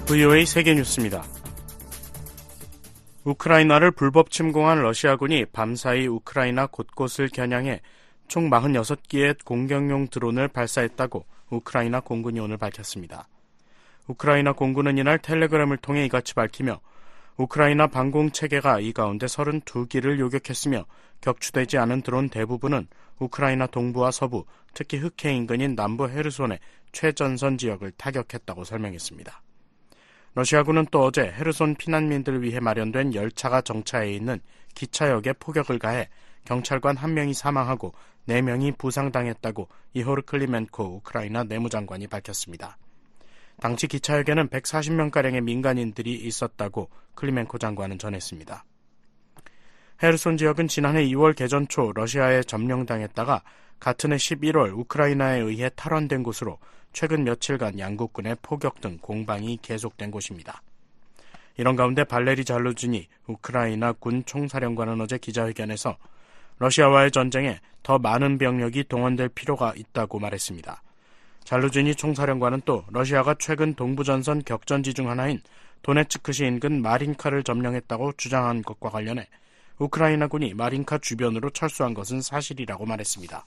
VOA 세계뉴스입니다. 우크라이나를 불법 침공한 러시아군이 밤사이 우크라이나 곳곳을 겨냥해 총 46기의 공격용 드론을 발사했다고 우크라이나 공군이 오늘 밝혔습니다. 우크라이나 공군은 이날 텔레그램을 통해 이같이 밝히며 우크라이나 방공체계가 이 가운데 32기를 요격했으며 격추되지 않은 드론 대부분은 우크라이나 동부와 서부, 특히 흑해 인근인 남부 헤르손의 최전선 지역을 타격했다고 설명했습니다. 러시아군은 또 어제 헤르손 피난민들을 위해 마련된 열차가 정차해 있는 기차역에 포격을 가해 경찰관 1명이 사망하고 4명이 부상당했다고 이호르 클리멘코 우크라이나 내무장관이 밝혔습니다. 당시 기차역에는 140명가량의 민간인들이 있었다고 클리멘코 장관은 전했습니다. 헤르손 지역은 지난해 2월 개전 초 러시아에 점령당했다가 같은 해 11월 우크라이나에 의해 탈환된 곳으로 최근 며칠간 양국군의 포격 등 공방이 계속된 곳입니다. 이런 가운데 발레리 잘루지니 우크라이나 군 총사령관은 어제 기자회견에서 러시아와의 전쟁에 더 많은 병력이 동원될 필요가 있다고 말했습니다. 잘루지니 총사령관은 또 러시아가 최근 동부전선 격전지 중 하나인 도네츠크시 인근 마린카를 점령했다고 주장한 것과 관련해 우크라이나군이 마린카 주변으로 철수한 것은 사실이라고 말했습니다.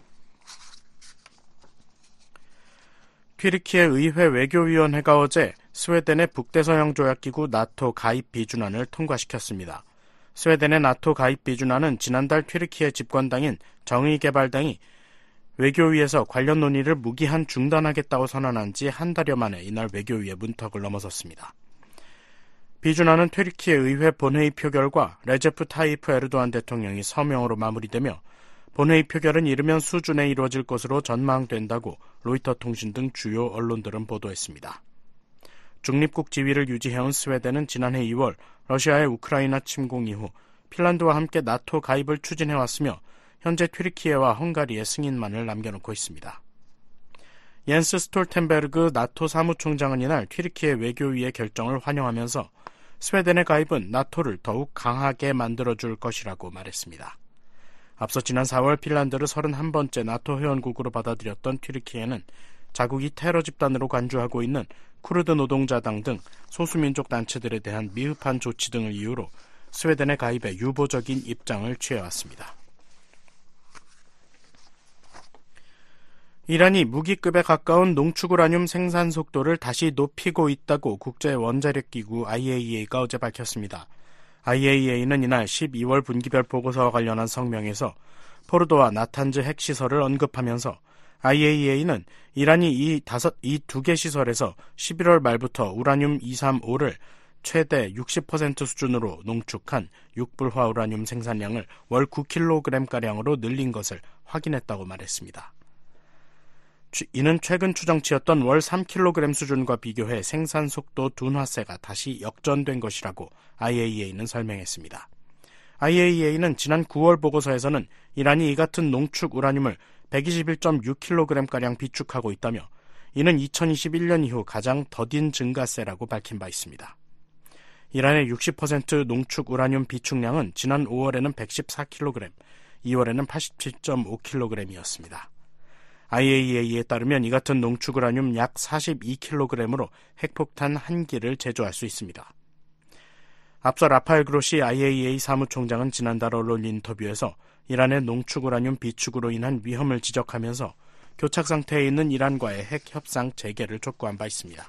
튀르키예 의회 외교위원회가 어제 스웨덴의 북대서양 조약기구 나토 가입 비준안을 통과시켰습니다. 스웨덴의 나토 가입 비준안은 지난달 튀르키예 집권당인 정의개발당이 외교위에서 관련 논의를 무기한 중단하겠다고 선언한 지 한 달여 만에 이날 외교위의 문턱을 넘어섰습니다. 비준안은 튀르키예 의회 본회의 표결과 레제프 타이프 에르도안 대통령이 서명으로 마무리되며 본회의 표결은 이르면 수준에 이루어질 것으로 전망된다고 로이터 통신 등 주요 언론들은 보도했습니다. 중립국 지위를 유지해온 스웨덴은 지난해 2월 러시아의 우크라이나 침공 이후 핀란드와 함께 나토 가입을 추진해왔으며 현재 튀르키예와 헝가리의 승인만을 남겨놓고 있습니다. 옌스 스톨텐베르그 나토 사무총장은 이날 튀르키예 외교위의 결정을 환영하면서 스웨덴의 가입은 나토를 더욱 강하게 만들어줄 것이라고 말했습니다. 앞서 지난 4월 핀란드를 31번째 나토 회원국으로 받아들였던 튀르키예는 자국이 테러 집단으로 간주하고 있는 쿠르드 노동자당 등 소수민족 단체들에 대한 미흡한 조치 등을 이유로 스웨덴의 가입에 유보적인 입장을 취해왔습니다. 이란이 무기급에 가까운 농축우라늄 생산 속도를 다시 높이고 있다고 국제원자력기구 IAEA가 어제 밝혔습니다. IAEA는 이날 12월 분기별 보고서와 관련한 성명에서 포르도와 나탄즈 핵시설을 언급하면서 IAEA는 이란이 이 두 개 시설에서 11월 말부터 우라늄 235를 최대 60% 수준으로 농축한 육불화 우라늄 생산량을 월 9kg가량으로 늘린 것을 확인했다고 말했습니다. 이는 최근 추정치였던 월 3kg 수준과 비교해 생산 속도 둔화세가 다시 역전된 것이라고 IAEA는 설명했습니다. IAEA는 지난 9월 보고서에서는 이란이 이 같은 농축 우라늄을 121.6kg가량 비축하고 있다며 이는 2021년 이후 가장 더딘 증가세라고 밝힌 바 있습니다. 이란의 60% 농축 우라늄 비축량은 지난 5월에는 114kg, 2월에는 87.5kg이었습니다. IAEA에 따르면 이 같은 농축 우라늄 약 42kg으로 핵폭탄 1기를 제조할 수 있습니다. 앞서 라파엘 그로시 IAEA 사무총장은 지난달 언론 인터뷰에서 이란의 농축 우라늄 비축으로 인한 위험을 지적하면서 교착 상태에 있는 이란과의 핵 협상 재개를 촉구한 바 있습니다.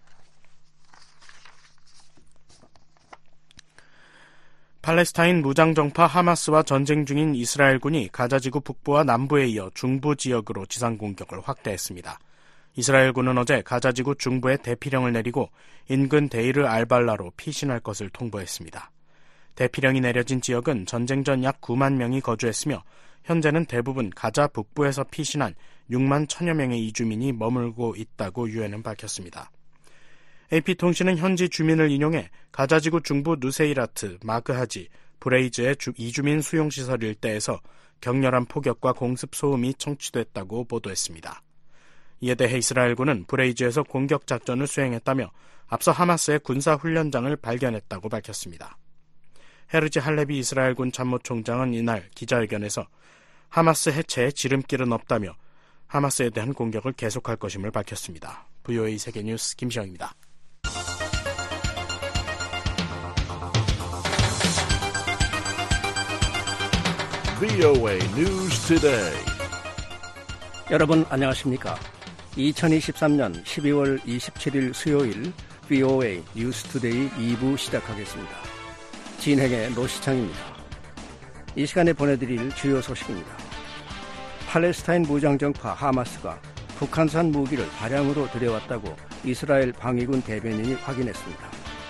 팔레스타인 무장정파 하마스와 전쟁 중인 이스라엘군이 가자지구 북부와 남부에 이어 중부 지역으로 지상공격을 확대했습니다. 이스라엘군은 어제 가자지구 중부에 대피령을 내리고 인근 데이르 알발라로 피신할 것을 통보했습니다. 대피령이 내려진 지역은 전쟁 전 약 9만 명이 거주했으며 현재는 대부분 가자 북부에서 피신한 6만 1천여 명의 이주민이 머물고 있다고 유엔은 밝혔습니다. AP통신은 현지 주민을 인용해 가자지구 중부 누세이라트, 마그하지, 브레이즈의 이주민 수용시설 일대에서 격렬한 폭격과 공습 소음이 청취됐다고 보도했습니다. 이에 대해 이스라엘군은 브레이즈에서 공격 작전을 수행했다며 앞서 하마스의 군사훈련장을 발견했다고 밝혔습니다. 헤르지 할레비 이스라엘군 참모총장은 이날 기자회견에서 하마스 해체에 지름길은 없다며 하마스에 대한 공격을 계속할 것임을 밝혔습니다. VOA 세계뉴스 김시영입니다. VOA News Today. 여러분 안녕하십니까? 2023년 12월 27일 수요일 VOA 뉴스 투데이 2부 시작하겠습니다. 진행의 노시창입니다. 이 시간에 보내드릴 주요 소식입니다. 팔레스타인 무장정파 하마스가 북한산 무기를 다량으로 들여왔다고 이스라엘 방위군 대변인이 확인했습니다.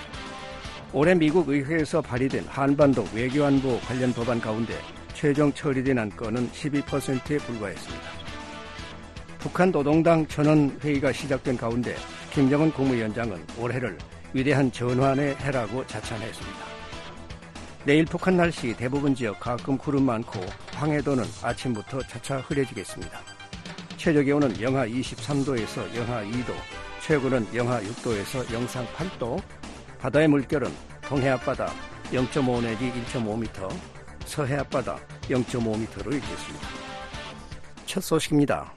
올해 미국 의회에서 발의된 한반도 외교안보 관련 법안 가운데 최종 처리된 안건은 12%에 불과했습니다. 북한 노동당 전원회의가 시작된 가운데 김정은 국무위원장은 올해를 위대한 전환의 해라고 자찬했습니다. 내일 북한 날씨 대부분 지역 가끔 구름 많고 황해도는 아침부터 차차 흐려지겠습니다. 최저기온은 영하 23도에서 영하 2도, 최고는 영하 6도에서 영상 8도, 바다의 물결은 동해 앞바다 0.5 내지 1.5m, 서해 앞바다 0.5m로 일겠습니다. 첫 소식입니다.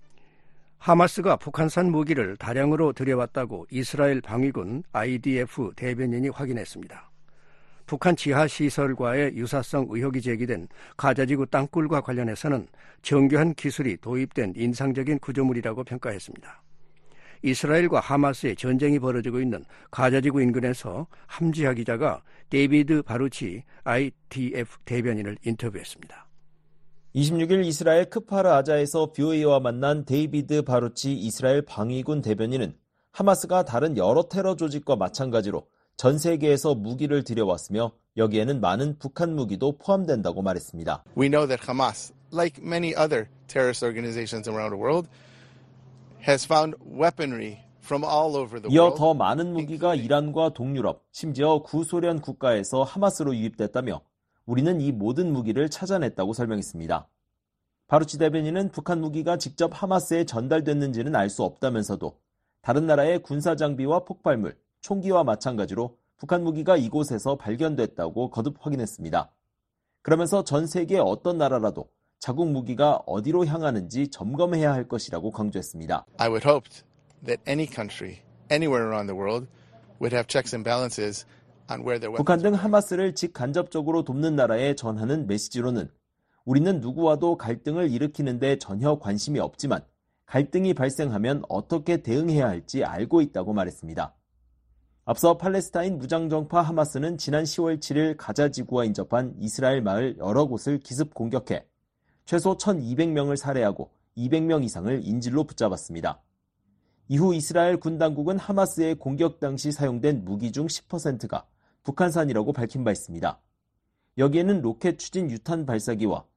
하마스가 북한산 무기를 다량으로 들여왔다고 이스라엘 방위군 IDF 대변인이 확인했습니다. 북한 지하시설과의 유사성 의혹이 제기된 가자지구 땅굴과 관련해서는 정교한 기술이 도입된 인상적인 구조물이라고 평가했습니다. 이스라엘과 하마스의 전쟁이 벌어지고 있는 가자지구 인근에서 함지하 기자가 데이비드 바루치 IDF 대변인을 인터뷰했습니다. 26일 이스라엘 크파르 아자에서 VOA와 만난 데이비드 바루치 이스라엘 방위군 대변인은 하마스가 다른 여러 테러 조직과 마찬가지로 전 세계에서 무기를 들여왔으며 여기에는 많은 북한 무기도 포함된다고 말했습니다. We know that Hamas, like many other terrorist organizations around the world, has found weaponry from all over the 이어 world. 더 많은 무기가 이란과 동유럽, 심지어 구소련 국가에서 하마스로 유입됐다며 우리는 이 모든 무기를 찾아냈다고 설명했습니다. 바루치 대변인은 북한 무기가 직접 하마스에 전달됐는지는 알 수 없다면서도 다른 나라의 군사 장비와 폭발물, 총기와 마찬가지로 북한 무기가 이곳에서 발견됐다고 거듭 확인했습니다. 그러면서 전 세계 어떤 나라라도 자국 무기가 어디로 향하는지 점검해야 할 것이라고 강조했습니다. I would hope that any country, anywhere around the world, would have checks and balances on where their weapons. 북한 등 하마스를 직간접적으로 돕는 나라에 전하는 메시지로는 우리는 누구와도 갈등을 일으키는 데 전혀 관심이 없지만 갈등이 발생하면 어떻게 대응해야 할지 알고 있다고 말했습니다. 앞서 팔레스타인 무장정파 하마스는 지난 10월 7일 가자 지구와 인접한 이스라엘 마을 여러 곳을 기습 공격해 최소 1,200명을 살해하고 200명 이상을 인질로 붙잡았습니다. 이후 이스라엘 군 당국은 하마스의 공격 당시 사용된 무기 중 10%가 북한산이라고 밝힌 바 있습니다. 여기에는 로켓 추진 유탄 발사기와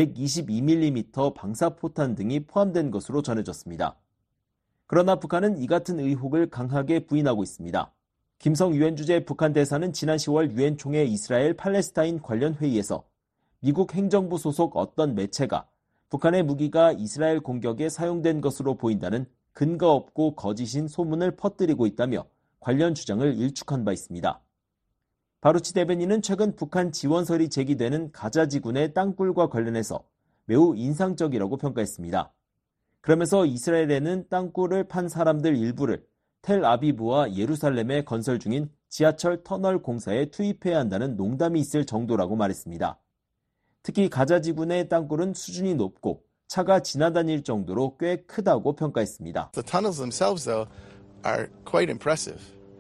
122mm 방사포탄 등이 포함된 것으로 전해졌습니다. 그러나 북한은 이 같은 의혹을 강하게 부인하고 있습니다. 김성 유엔 주재 북한 대사는 지난 10월 유엔 총회 이스라엘 팔레스타인 관련 회의에서 미국 행정부 소속 어떤 매체가 북한의 무기가 이스라엘 공격에 사용된 것으로 보인다는 근거 없고 거짓인 소문을 퍼뜨리고 있다며 관련 주장을 일축한 바 있습니다. 바루치 대변인은 최근 북한 지원설이 제기되는 가자 지구내 땅굴과 관련해서 매우 인상적이라고 평가했습니다. 그러면서 이스라엘에는 땅굴을 판 사람들 일부를 텔아비브와 예루살렘에 건설 중인 지하철 터널 공사에 투입해야 한다는 농담이 있을 정도라고 말했습니다. 특히 가자 지구 내 땅굴은 수준이 높고 차가 지나다닐 정도로 꽤 크다고 평가했습니다. The tunnels themselves, though, are quite impressive.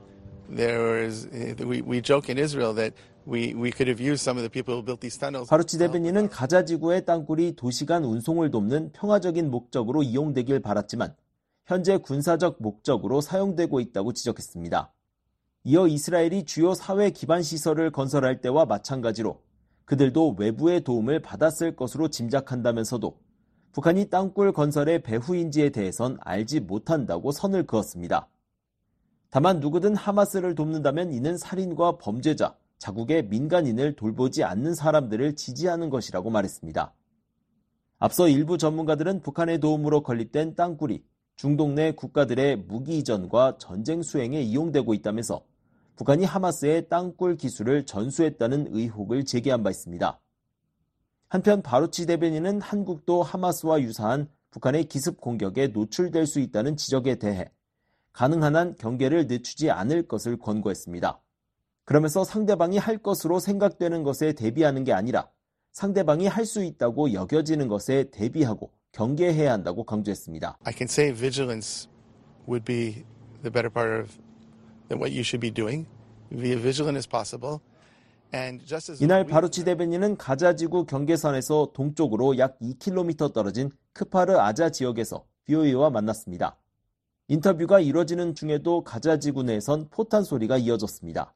We joke in Israel that we could have used some of the people who built these tunnels. 바루치 대변인은 가자 지구의 땅굴이 도시간 운송을 돕는 평화적인 목적으로 이용되길 바랐지만 현재 군사적 목적으로 사용되고 있다고 지적했습니다. 이어 이스라엘이 주요 사회 기반 시설을 건설할 때와 마찬가지로 그들도 외부의 도움을 받았을 것으로 짐작한다면서도 북한이 땅굴 건설의 배후인지에 대해선 알지 못한다고 선을 그었습니다. 다만 누구든 하마스를 돕는다면 이는 살인과 범죄자, 자국의 민간인을 돌보지 않는 사람들을 지지하는 것이라고 말했습니다. 앞서 일부 전문가들은 북한의 도움으로 건립된 땅굴이 중동 내 국가들의 무기 이전과 전쟁 수행에 이용되고 있다면서 북한이 하마스의 땅굴 기술을 전수했다는 의혹을 제기한 바 있습니다. 한편 바루치 대변인은 한국도 하마스와 유사한 북한의 기습 공격에 노출될 수 있다는 지적에 대해 가능한 한 경계를 늦추지 않을 것을 권고했습니다. 그러면서 상대방이 할 것으로 생각되는 것에 대비하는 게 아니라 상대방이 할 수 있다고 여겨지는 것에 대비하고 경계해야 한다고 강조했습니다. I can say vigilance would be the better part of than what you should be doing. Be as vigilant as possible. And just as 이날 바루치 대변인은 가자지구 경계선에서 동쪽으로 약 2km 떨어진 크파르 아자 지역에서 VOA와 만났습니다. 인터뷰가 이뤄지는 중에도 가자지구 내에선 포탄 소리가 이어졌습니다.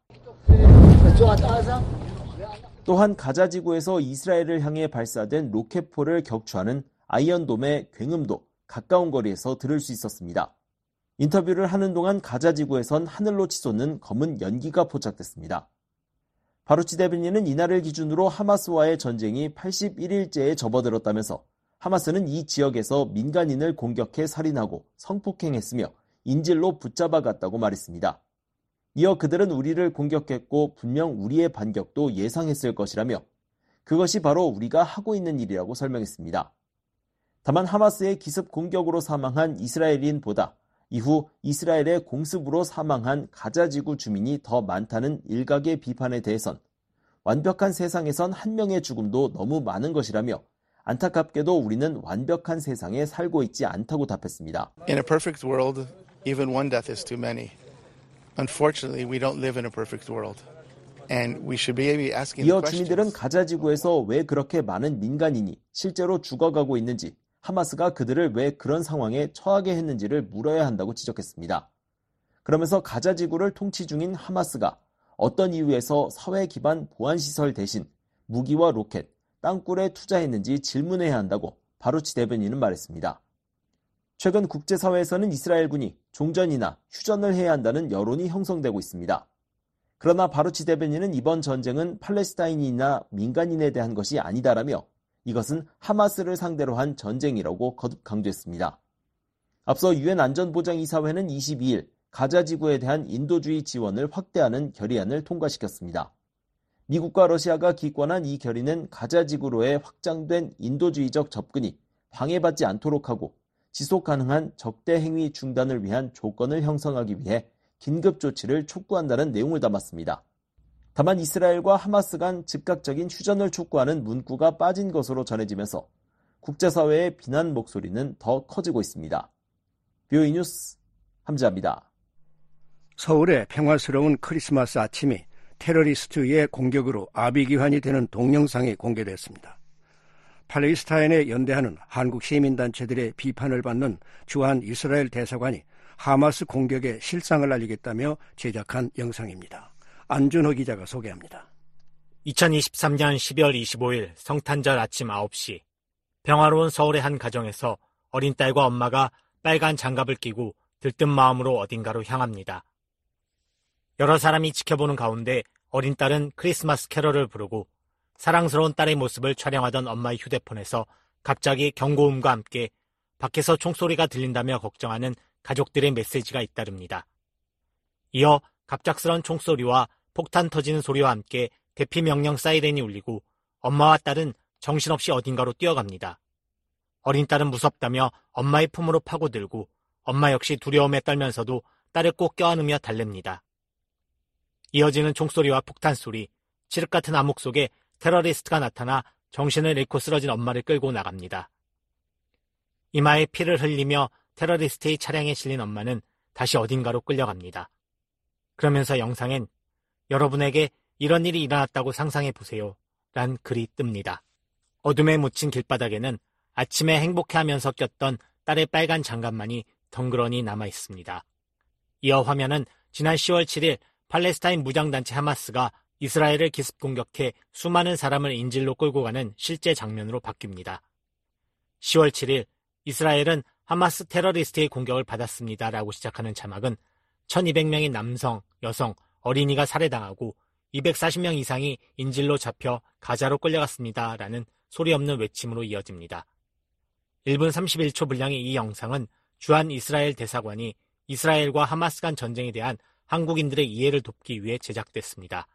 또한 가자지구에서 이스라엘을 향해 발사된 로켓포를 격추하는 아이언돔의 굉음도 가까운 거리에서 들을 수 있었습니다. 인터뷰를 하는 동안 가자지구에선 하늘로 치솟는 검은 연기가 포착됐습니다. 바루치 대변인은 이날을 기준으로 하마스와의 전쟁이 81일째에 접어들었다면서 하마스는 이 지역에서 민간인을 공격해 살인하고 성폭행했으며 인질로 붙잡아갔다고 말했습니다. 이어 그들은 우리를 공격했고 분명 우리의 반격도 예상했을 것이라며 그것이 바로 우리가 하고 있는 일이라고 설명했습니다. 다만 하마스의 기습 공격으로 사망한 이스라엘인보다 이후 이스라엘의 공습으로 사망한 가자지구 주민이 더 많다는 일각의 비판에 대해선 완벽한 세상에선 한 명의 죽음도 너무 많은 것이라며 안타깝게도 우리는 완벽한 세상에 살고 있지 않다고 답했습니다. In a perfect world, even one death is too many. Unfortunately, we don't live in a perfect world. And we should be asking the 이어 questions. 주민들은 가자지구에서 왜 그렇게 많은 민간인이 실제로 죽어가고 있는지, 하마스가 그들을 왜 그런 상황에 처하게 했는지를 물어야 한다고 지적했습니다. 그러면서 가자지구를 통치 중인 하마스가 어떤 이유에서 사회 기반 보안시설 대신 무기와 로켓, 땅굴에 투자했는지 질문해야 한다고 바루치 대변인은 말했습니다. 최근 국제사회에서는 이스라엘군이 종전이나 휴전을 해야 한다는 여론이 형성되고 있습니다. 그러나 바루치 대변인은 이번 전쟁은 팔레스타인이나 민간인에 대한 것이 아니다라며 이것은 하마스를 상대로 한 전쟁이라고 거듭 강조했습니다. 앞서 유엔 안전보장이사회는 22일 가자지구에 대한 인도주의 지원을 확대하는 결의안을 통과시켰습니다. 미국과 러시아가 기권한 이 결의는 가자지구로의 확장된 인도주의적 접근이 방해받지 않도록 하고 지속 가능한 적대 행위 중단을 위한 조건을 형성하기 위해 긴급 조치를 촉구한다는 내용을 담았습니다. 다만 이스라엘과 하마스 간 즉각적인 휴전을 촉구하는 문구가 빠진 것으로 전해지면서 국제사회의 비난 목소리는 더 커지고 있습니다. VOA 뉴스 함지아입니다. 서울의 평화스러운 크리스마스 아침이 테러리스트의 공격으로 아비규환이 되는 동영상이 공개됐습니다. 팔레스타인에 연대하는 한국 시민단체들의 비판을 받는 주한 이스라엘 대사관이 하마스 공격의 실상을 알리겠다며 제작한 영상입니다. 안준호 기자가 소개합니다. 2023년 12월 25일 성탄절 아침 9시 평화로운 서울의 한 가정에서 어린 딸과 엄마가 빨간 장갑을 끼고 들뜬 마음으로 어딘가로 향합니다. 여러 사람이 지켜보는 가운데 어린 딸은 크리스마스 캐럴을 부르고 사랑스러운 딸의 모습을 촬영하던 엄마의 휴대폰에서 갑자기 경고음과 함께 밖에서 총소리가 들린다며 걱정하는 가족들의 메시지가 잇따릅니다. 이어 갑작스런 총소리와 폭탄 터지는 소리와 함께 대피 명령 사이렌이 울리고 엄마와 딸은 정신없이 어딘가로 뛰어갑니다. 어린 딸은 무섭다며 엄마의 품으로 파고들고 엄마 역시 두려움에 떨면서도 딸을 꼭 껴안으며 달랩니다. 이어지는 총소리와 폭탄 소리, 칠흑 같은 암흑 속에 테러리스트가 나타나 정신을 잃고 쓰러진 엄마를 끌고 나갑니다. 이마에 피를 흘리며 테러리스트의 차량에 실린 엄마는 다시 어딘가로 끌려갑니다. 그러면서 영상엔 여러분에게 이런 일이 일어났다고 상상해보세요 란 글이 뜹니다. 어둠에 묻힌 길바닥에는 아침에 행복해하면서 꼈던 딸의 빨간 장갑만이 덩그러니 남아있습니다. 이어 화면은 지난 10월 7일 팔레스타인 무장단체 하마스가 이스라엘을 기습 공격해 수많은 사람을 인질로 끌고 가는 실제 장면으로 바뀝니다. 10월 7일 이스라엘은 하마스 테러리스트의 공격을 받았습니다 라고 시작하는 자막은 1200명의 남성, 여성, 어린이가 살해당하고 240명 이상이 인질로 잡혀 가자로 끌려갔습니다 라는 소리 없는 외침으로 이어집니다. 1분 31초 분량의 이 영상은 주한 이스라엘 대사관이 이스라엘과 하마스 간 전쟁에 대한 한국인들의 이해를 돕기 위해 제작됐습니다.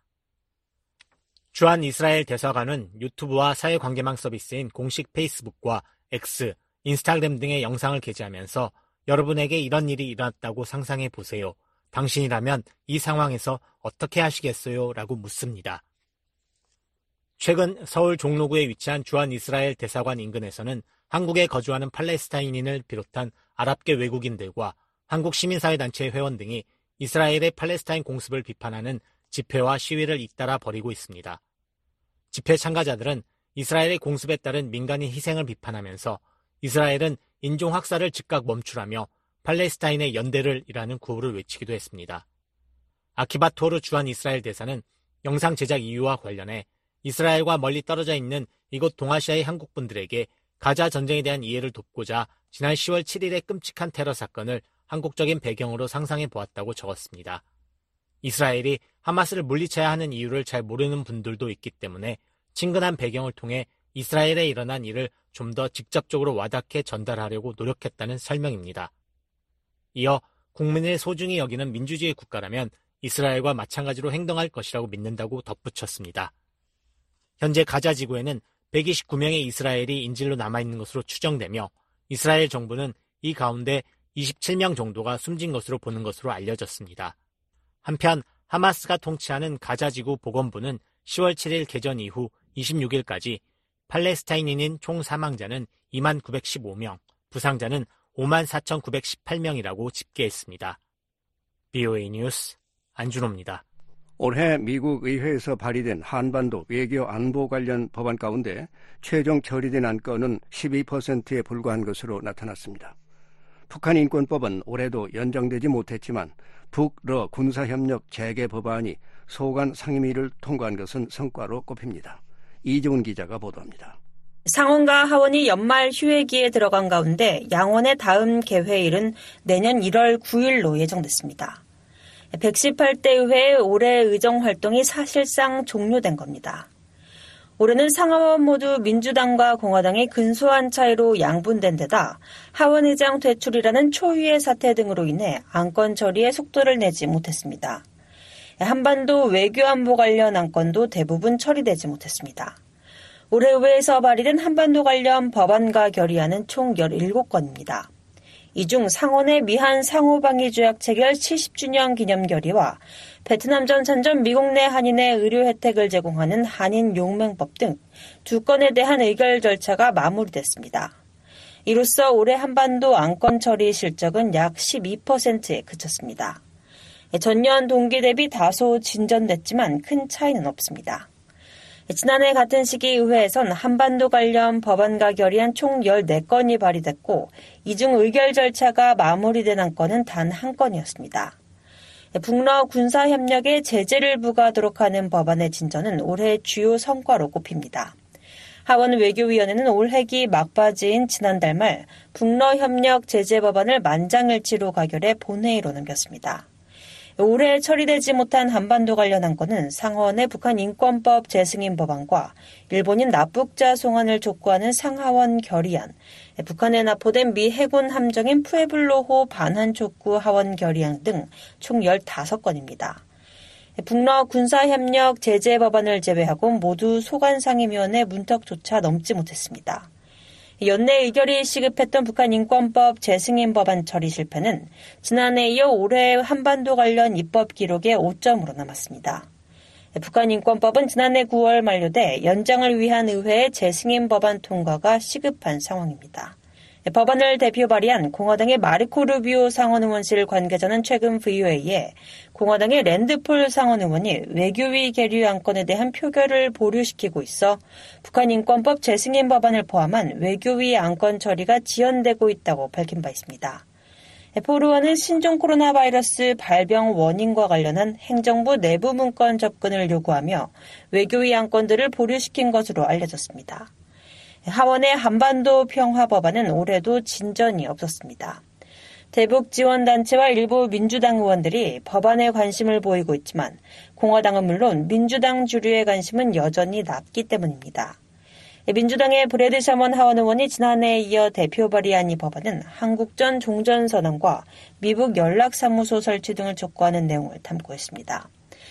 주한 이스라엘 대사관은 유튜브와 사회관계망 서비스인 공식 페이스북과 X, 인스타그램 등의 영상을 게재하면서 여러분에게 이런 일이 일어났다고 상상해 보세요. 당신이라면 이 상황에서 어떻게 하시겠어요? 라고 묻습니다. 최근 서울 종로구에 위치한 주한 이스라엘 대사관 인근에서는 한국에 거주하는 팔레스타인인을 비롯한 아랍계 외국인들과 한국 시민사회단체 회원 등이 이스라엘의 팔레스타인 공습을 비판하는 집회와 시위를 잇따라 벌이고 있습니다. 집회 참가자들은 이스라엘의 공습에 따른 민간인 희생을 비판하면서 이스라엘은 인종학살을 즉각 멈추라며 팔레스타인의 연대를 이라는 구호를 외치기도 했습니다. 아키바 토르 주한 이스라엘 대사는 영상 제작 이유와 관련해 이스라엘과 멀리 떨어져 있는 이곳 동아시아의 한국분들에게 가자 전쟁에 대한 이해를 돕고자 지난 10월 7일의 끔찍한 테러 사건을 한국적인 배경으로 상상해 보았다고 적었습니다. 이스라엘이 하마스를 물리쳐야 하는 이유를 잘 모르는 분들도 있기 때문에 친근한 배경을 통해 이스라엘에 일어난 일을 좀 더 직접적으로 와닿게 전달하려고 노력했다는 설명입니다. 이어 국민을 소중히 여기는 민주주의 국가라면 이스라엘과 마찬가지로 행동할 것이라고 믿는다고 덧붙였습니다. 현재 가자 지구에는 129명의 이스라엘이 인질로 남아있는 것으로 추정되며 이스라엘 정부는 이 가운데 27명 정도가 숨진 것으로 보는 것으로 알려졌습니다. 한편 하마스가 통치하는 가자지구 보건부는 10월 7일 개전 이후 26일까지 팔레스타인인인 총 사망자는 2915명, 부상자는 54,918명이라고 집계했습니다. BOA 뉴스 안준호입니다. 올해 미국 의회에서 발의된 한반도 외교 안보 관련 법안 가운데 최종 처리된 안건은 12%에 불과한 것으로 나타났습니다. 북한 인권법은 올해도 연장되지 못했지만 북러 군사협력 재개 법안이 소관 상임위를 통과한 것은 성과로 꼽힙니다. 이종훈 기자가 보도합니다. 상원과 하원이 연말 휴회기에 들어간 가운데 양원의 다음 개회일은 내년 1월 9일로 예정됐습니다. 118대 의회의 올해 의정 활동이 사실상 종료된 겁니다. 올해는 상하원 모두 민주당과 공화당이 근소한 차이로 양분된 데다 하원의장 퇴출이라는 초유의 사태 등으로 인해 안건 처리에 속도를 내지 못했습니다. 한반도 외교안보 관련 안건도 대부분 처리되지 못했습니다. 올해 의회에서 발의된 한반도 관련 법안과 결의안은 총 17건입니다. 이 중 상원의 미한 상호방위 조약 체결 70주년 기념 결의와 베트남 전 참전 미국 내 한인의 의료 혜택을 제공하는 한인 용맹법 등 2건에 대한 의결 절차가 마무리됐습니다. 이로써 올해 한반도 안건 처리 실적은 약 12%에 그쳤습니다. 전년 동기 대비 다소 진전됐지만 큰 차이는 없습니다. 지난해 같은 시기 의회에선 한반도 관련 법안과 결의안 총 14건이 발의됐고 이 중 의결 절차가 마무리된 안건은 단 한 건이었습니다. 북러 군사협력에 제재를 부과하도록 하는 법안의 진전은 올해 주요 성과로 꼽힙니다. 하원 외교위원회는 올해기 막바지인 지난달 말 북러협력 제재 법안을 만장일치로 가결해 본회의로 넘겼습니다. 올해 처리되지 못한 한반도 관련 안건은 상하원의 북한 인권법 재승인 법안과 일본인 납북자 송환을 촉구하는 상하원 결의안, 북한에 납포된 미 해군 함정인 푸에블로호 반환 촉구 하원 결의안 등 총 15건입니다. 북러 군사협력 제재 법안을 제외하고 모두 소관상임위원회 문턱조차 넘지 못했습니다. 연내 의결이 시급했던 북한 인권법 재승인 법안 처리 실패는 지난해에 이어 올해 한반도 관련 입법 기록에 5점으로 남았습니다. 북한 인권법은 지난해 9월 만료돼 연장을 위한 의회의 재승인 법안 통과가 시급한 상황입니다. 법안을 대표 발의한 공화당의 마르코 루비오 상원의원실 관계자는 최근 VOA에 공화당의 랜드폴 상원의원이 외교위 계류 안건에 대한 표결을 보류시키고 있어 북한 인권법 재승인 법안을 포함한 외교위 안건 처리가 지연되고 있다고 밝힌 바 있습니다. 폴 의원은 신종 코로나 바이러스 발병 원인과 관련한 행정부 내부 문건 접근을 요구하며 외교위 안건들을 보류시킨 것으로 알려졌습니다. 하원의 한반도 평화 법안은 올해도 진전이 없었습니다. 대북 지원단체와 일부 민주당 의원들이 법안에 관심을 보이고 있지만 공화당은 물론 민주당 주류의 관심은 여전히 낮기 때문입니다. 민주당의 브래드 셔먼 하원 의원이 지난해에 이어 대표 발의한 이 법안은 한국전 종전선언과 미북 연락사무소 설치 등을 촉구하는 내용을 담고 있습니다.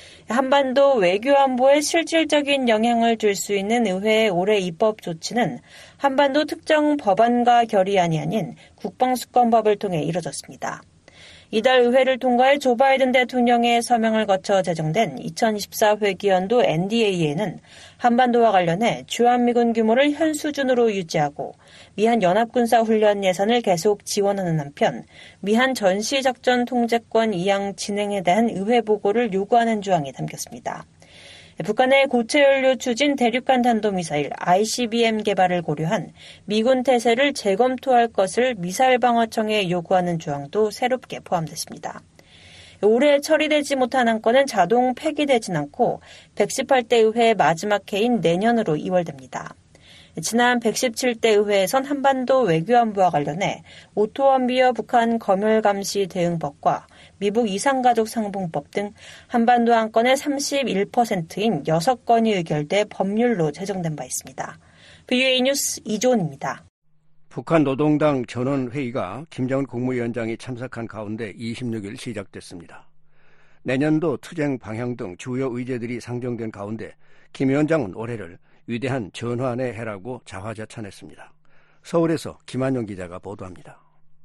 한반도 외교안보에 실질적인 영향을 줄 수 있는 의회의 올해 입법 조치는 한반도 특정 법안과 결의안이 아닌 국방수권법을 통해 이뤄졌습니다. 이달 의회를 통과해 조 바이든 대통령의 서명을 거쳐 제정된 2024 회기연도 NDA에는 한반도와 관련해 주한미군 규모를 현 수준으로 유지하고 미한 연합군사훈련 예산을 계속 지원하는 한편 미한 전시작전 통제권 이양 진행에 대한 의회 보고를 요구하는 조항이 담겼습니다. 북한의 고체연료 추진 대륙간 탄도미사일 ICBM 개발을 고려한 미군 태세를 재검토할 것을 미사일방어청에 요구하는 조항도 새롭게 포함됐습니다. 올해 처리되지 못한 안건은 자동 폐기되진 않고 118대 의회의 마지막 해인 내년으로 이월됩니다. 지난 117대 의회에선 한반도 외교안보와 관련해 오토안비어 북한 검열감시 대응법과 미북 이산가족 상봉법 등 한반도 안건의 31%인 6건이 의결돼 법률로 제정된 바 있습니다. VOA 뉴스 이조은입니다. 북한 노동당 전원회의가 김정은 국무위원장이 참석한 가운데 26일 시작됐습니다. 내년도 투쟁 방향 등 주요 의제들이 상정된 가운데 김 위원장은 올해를 위대한 전환의 해라고 자화자찬했습니다. 서울에서 김한용 기자가 보도합니다.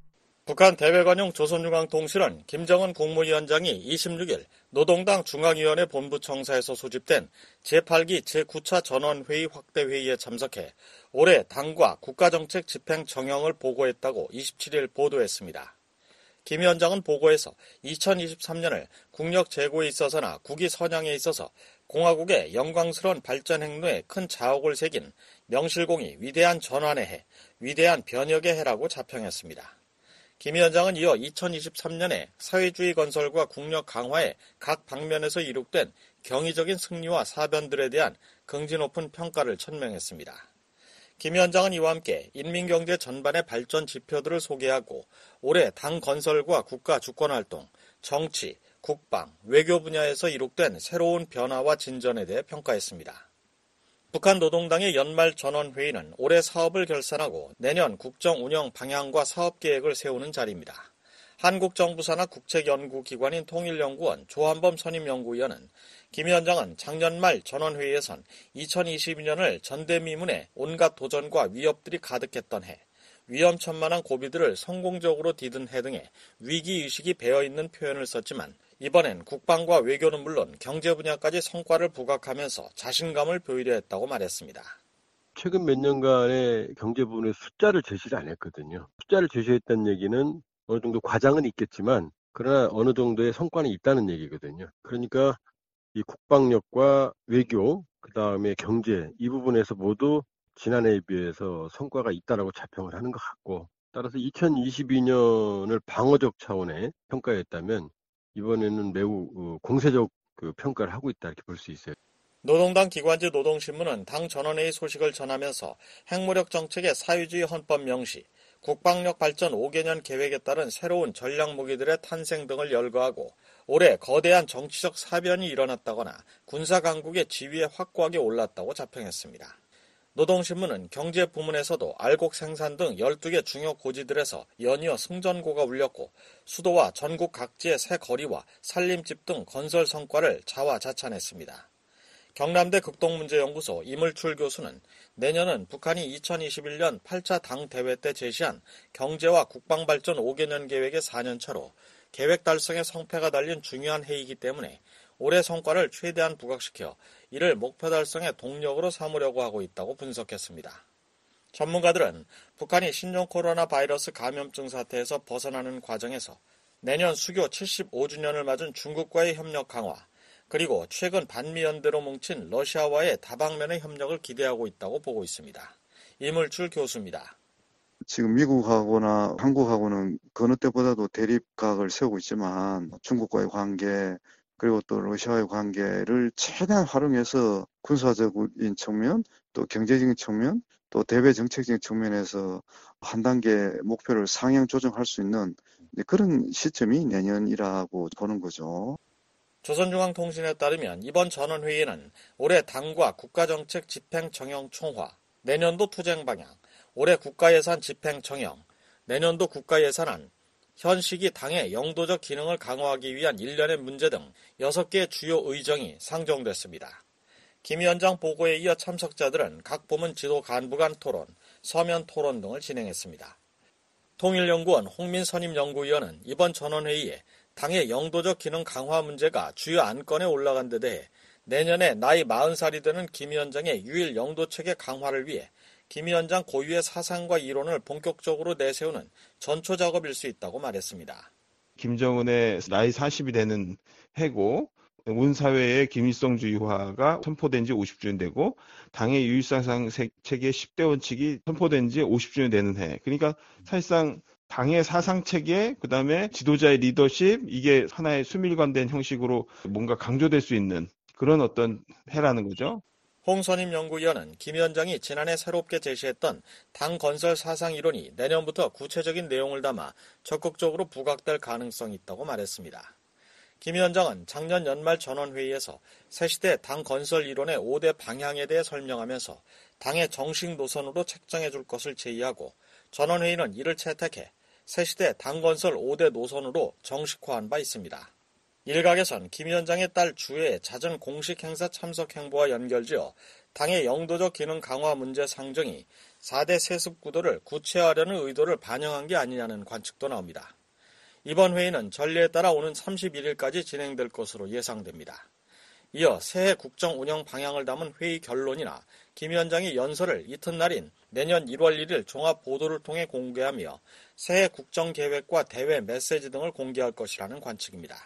북한 대외관용 조선중앙통신은 김정은 국무위원장이 26일 노동당 중앙위원회 본부청사에서 소집된 제8기 제9차 전원회의 확대회의에 참석해 올해 당과 국가정책 집행 정형을 보고했다고 27일 보도했습니다. 김 위원장은 보고에서 2023년을 국력 제고에 있어서나 국위 선양에 있어서 공화국의 영광스러운 발전 행로에 큰 자옥을 새긴 명실공히 위대한 전환의 해, 위대한 변혁의 해라고 자평했습니다. 김 위원장은 이어 2023년에 사회주의 건설과 국력 강화에 각 방면에서 이룩된 경이적인 승리와 사변들에 대한 긍지 높은 평가를 천명했습니다. 김 위원장은 이와 함께 인민경제 전반의 발전 지표들을 소개하고 올해 당 건설과 국가 주권활동, 정치, 국방, 외교 분야에서 이룩된 새로운 변화와 진전에 대해 평가했습니다. 북한 노동당의 연말 전원회의는 올해 사업을 결산하고 내년 국정 운영 방향과 사업 계획을 세우는 자리입니다. 한국 정부 산하 국책연구기관인 통일연구원 조한범 선임연구위원은 김 위원장은 작년 말 전원회의에선 2022년을 전대미문의 온갖 도전과 위협들이 가득했던 해, 위험천만한 고비들을 성공적으로 디든 해 등의 위기의식이 배어있는 표현을 썼지만 이번엔 국방과 외교는 물론 경제 분야까지 성과를 부각하면서 자신감을 보이려 했다고 말했습니다. 최근 몇 년간의 경제 부분에 숫자를 제시를 안 했거든요. 숫자를 제시했다는 얘기는 어느 정도 과장은 있겠지만 그러나 어느 정도의 성과는 있다는 얘기거든요. 그러니까 이 국방력과 외교, 그다음에 경제 이 부분에서 모두 지난해에 비해서 성과가 있다라고 자평을 하는 것 같고 따라서 2022년을 방어적 차원의 평가였다면 이번에는 매우 공세적 평가를 하고 있다 이렇게 볼 수 있어요. 노동당 기관지 노동신문은 당 전원회의 소식을 전하면서 핵무력 정책의 사회주의 헌법 명시, 국방력 발전 5개년 계획에 따른 새로운 전략무기들의 탄생 등을 열거하고 올해 거대한 정치적 사변이 일어났다거나 군사강국의 지위에 확고하게 올랐다고 자평했습니다. 노동신문은 경제 부문에서도 알곡 생산 등 12개 중요 고지들에서 연이어 승전고가 울렸고 수도와 전국 각지의 새 거리와 산림집 등 건설 성과를 자화자찬했습니다. 경남대 극동문제연구소 이물출 교수는 내년은 북한이 2021년 8차 당 대회 때 제시한 경제와 국방발전 5개년 계획의 4년차로 계획 달성의 성패가 달린 중요한 해이기 때문에 올해 성과를 최대한 부각시켜 이를 목표 달성의 동력으로 삼으려고 하고 있다고 분석했습니다. 전문가들은 북한이 신종 코로나 바이러스 감염증 사태에서 벗어나는 과정에서 내년 수교 75주년을 맞은 중국과의 협력 강화, 그리고 최근 반미연대로 뭉친 러시아와의 다방면의 협력을 기대하고 있다고 보고 있습니다. 이물출 교수입니다. 지금 미국하고나 한국하고는 그 어느 때보다도 대립각을 세우고 있지만 중국과의 관계 그리고 또 러시아의 관계를 최대한 활용해서 군사적인 측면 또 경제적인 측면 또 대외 정책적인 측면에서 한 단계 목표를 상향 조정할 수 있는 그런 시점이 내년이라고 보는 거죠. 조선중앙통신에 따르면 이번 전원회의는 올해 당과 국가정책 집행 정형 총화, 내년도 투쟁 방향, 올해 국가예산 집행 정형, 내년도 국가예산안, 현 시기 당의 영도적 기능을 강화하기 위한 일련의 문제 등 6개의 주요 의정이 상정됐습니다. 김 위원장 보고에 이어 참석자들은 각 부문 지도 간부 간 토론, 서면 토론 등을 진행했습니다. 통일연구원 홍민선임연구위원은 이번 전원회의에 당의 영도적 기능 강화 문제가 주요 안건에 올라간 데 대해 내년에 나이 40살이 되는 김 위원장의 유일 영도체계 강화를 위해 김 위원장 고유의 사상과 이론을 본격적으로 내세우는 전초 작업일 수 있다고 말했습니다. 김정은의 나이 40이 되는 해고, 온 사회의 김일성주의화가 선포된 지 50주년 되고 당의 유일사상 체계 10대 원칙이 선포된 지 50주년 되는 해. 그러니까 사실상 당의 사상체계, 그다음에 지도자의 리더십, 이게 하나의 수밀관된 형식으로 뭔가 강조될 수 있는 그런 어떤 해라는 거죠. 홍선임 연구위원은 김 위원장이 지난해 새롭게 제시했던 당 건설 사상 이론이 내년부터 구체적인 내용을 담아 적극적으로 부각될 가능성이 있다고 말했습니다. 김 위원장은 작년 연말 전원회의에서 새시대 당 건설 이론의 5대 방향에 대해 설명하면서 당의 정식 노선으로 책정해 줄 것을 제의하고 전원회의는 이를 채택해 새시대 당 건설 5대 노선으로 정식화한 바 있습니다. 일각에선 김 위원장의 딸 주의 잦은 공식 행사 참석 행보와 연결지어 당의 영도적 기능 강화 문제 상정이 4대 세습 구도를 구체화하려는 의도를 반영한 게 아니냐는 관측도 나옵니다. 이번 회의는 전례에 따라 오는 31일까지 진행될 것으로 예상됩니다. 이어 새해 국정 운영 방향을 담은 회의 결론이나 김 위원장이 연설을 이튿날인 내년 1월 1일 종합 보도를 통해 공개하며 새해 국정 계획과 대외 메시지 등을 공개할 것이라는 관측입니다.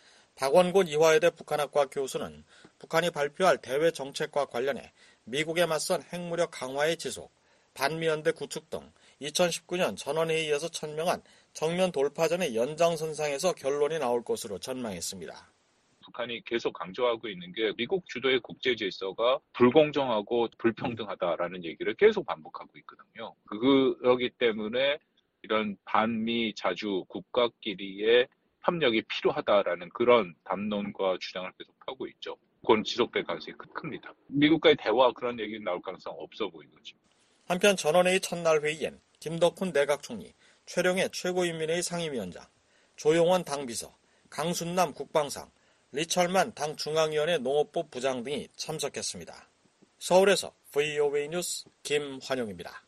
박원곤 이화여대 북한학과 교수는 북한이 발표할 대외 정책과 관련해 미국에 맞선 핵무력 강화의 지속, 반미연대 구축 등 2019년 전원회의에서 천명한 정면 돌파전의 연장선상에서 결론이 나올 것으로 전망했습니다. 북한이 계속 강조하고 있는 게 미국 주도의 국제 질서가 불공정하고 불평등하다라는 얘기를 계속 반복하고 있거든요. 그러기 때문에 이런 반미 자주 국가끼리의 협력이 필요하다라는 그런 담론과 주장을 계속하고 있죠. 그건 지속될 가능성이 큽니다. 미국과의 대화 그런 얘기는 나올 가능성 없어 보이는 거죠. 한편 전원회의 첫날 회의엔 김덕훈 내각총리, 최룡해 최고인민회의 상임위원장, 조용원 당비서, 강순남 국방상, 리철만 당 중앙위원회 농업부 부장 등이 참석했습니다. 서울에서 VOA 뉴스 김환용입니다.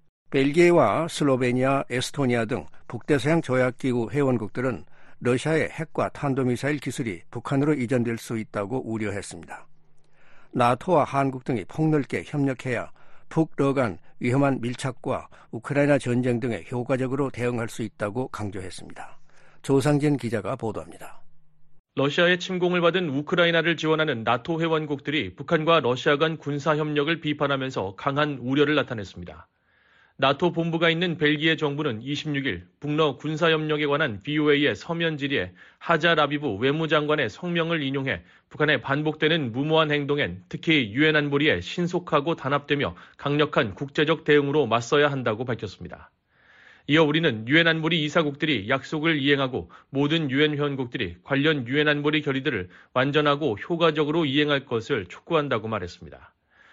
벨기에와 슬로베니아, 에스토니아 등 북대서양 조약기구 회원국들은 러시아의 핵과 탄도미사일 기술이 북한으로 이전될 수 있다고 우려했습니다. 나토와 한국 등이 폭넓게 협력해야 북러 간 위험한 밀착과 우크라이나 전쟁 등에 효과적으로 대응할 수 있다고 강조했습니다. 조상진 기자가 보도합니다. 러시아의 침공을 받은 우크라이나를 지원하는 나토 회원국들이 북한과 러시아 간 군사협력을 비판하면서 강한 우려를 나타냈습니다. 나토 본부가 있는 벨기에 정부는 26일 북러 군사협력에 관한 BOA의 서면 질의에 하자 라비브 외무장관의 성명을 인용해 북한의 반복되는 무모한 행동엔 특히 유엔 안보리에 신속하고 단합되며 강력한 국제적 대응으로 맞서야 한다고 밝혔습니다. 이어 우리는 유엔 안보리 이사국들이 약속을 이행하고 모든 유엔 회원국들이 관련 유엔 안보리 결의들을 완전하고 효과적으로 이행할 것을 촉구한다고 말했습니다.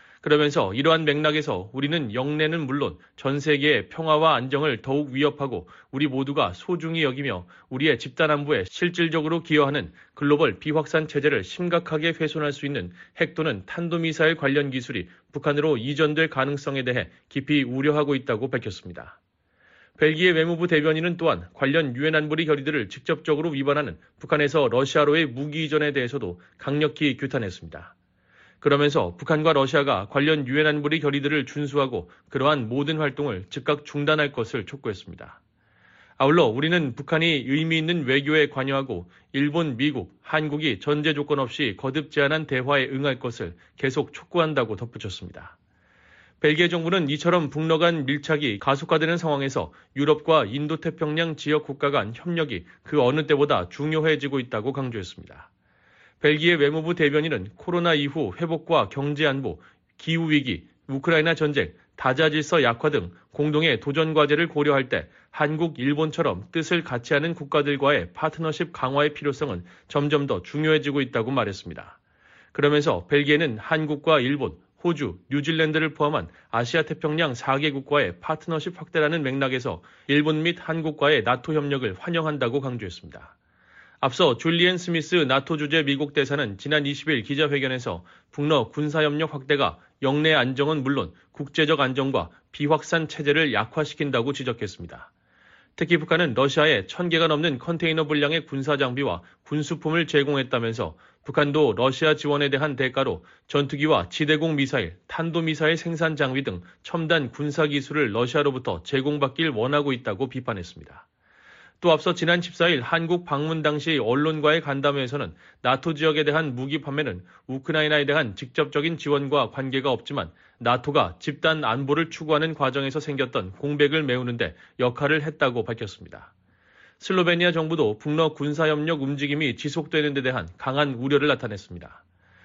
그러면서 이러한 맥락에서 우리는 영내는 물론 전 세계의 평화와 안정을 더욱 위협하고 우리 모두가 소중히 여기며 우리의 집단 안보에 실질적으로 기여하는 글로벌 비확산 체제를 심각하게 훼손할 수 있는 핵 또는 탄도미사일 관련 기술이 북한으로 이전될 가능성에 대해 깊이 우려하고 있다고 밝혔습니다. 벨기에 외무부 대변인은 또한 관련 유엔 안보리 결의들을 직접적으로 위반하는 북한에서 러시아로의 무기 이전에 대해서도 강력히 규탄했습니다. 그러면서 북한과 러시아가 관련 유엔 안보리 결의들을 준수하고 그러한 모든 활동을 즉각 중단할 것을 촉구했습니다. 아울러 우리는 북한이 의미 있는 외교에 관여하고 일본, 미국, 한국이 전제 조건 없이 거듭 제안한 대화에 응할 것을 계속 촉구한다고 덧붙였습니다. 벨기에 정부는 이처럼 북러 간 밀착이 가속화되는 상황에서 유럽과 인도태평양 지역 국가 간 협력이 그 어느 때보다 중요해지고 있다고 강조했습니다. 벨기에 외무부 대변인은 코로나 이후 회복과 경제안보, 기후위기, 우크라이나 전쟁, 다자질서 약화 등 공동의 도전 과제를 고려할 때 한국, 일본처럼 뜻을 같이 하는 국가들과의 파트너십 강화의 필요성은 점점 더 중요해지고 있다고 말했습니다. 그러면서 벨기에는 한국과 일본, 호주, 뉴질랜드를 포함한 아시아 태평양 4개국과의 파트너십 확대라는 맥락에서 일본 및 한국과의 나토 협력을 환영한다고 강조했습니다. 앞서 줄리엔 스미스 나토 주재 미국 대사는 지난 20일 기자회견에서 북러 군사협력 확대가 영내 안정은 물론 국제적 안정과 비확산 체제를 약화시킨다고 지적했습니다. 특히 북한은 러시아에 1000개가 넘는 컨테이너 분량의 군사 장비와 군수품을 제공했다면서 북한도 러시아 지원에 대한 대가로 전투기와 지대공 미사일, 탄도미사일 생산 장비 등 첨단 군사 기술을 러시아로부터 제공받길 원하고 있다고 비판했습니다. 또 앞서 지난 14일 한국 방문 당시 언론과의 간담회에서는 나토 지역에 대한 무기 판매는 우크라이나에 대한 직접적인 지원과 관계가 없지만 나토가 집단 안보를 추구하는 과정에서 생겼던 공백을 메우는데 역할을 했다고 밝혔습니다. 슬로베니아 정부도 북러 군사협력 움직임이 지속되는 데 대한 강한 우려를 나타냈습니다.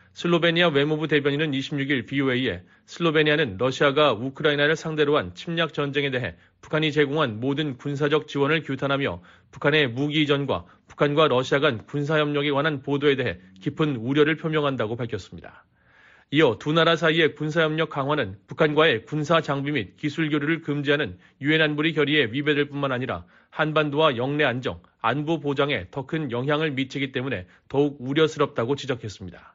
슬로베니아 외무부 대변인은 26일 BOA에 슬로베니아는 러시아가 우크라이나를 상대로 한 침략 전쟁에 대해 북한이 제공한 모든 군사적 지원을 규탄하며 북한의 무기 이전과 북한과 러시아 간 군사협력에 관한 보도에 대해 깊은 우려를 표명한다고 밝혔습니다. 이어 두 나라 사이의 군사협력 강화는 북한과의 군사 장비 및 기술 교류를 금지하는 유엔 안보리 결의에 위배될 뿐만 아니라 한반도와 영내 안정, 안보 보장에 더 큰 영향을 미치기 때문에 더욱 우려스럽다고 지적했습니다.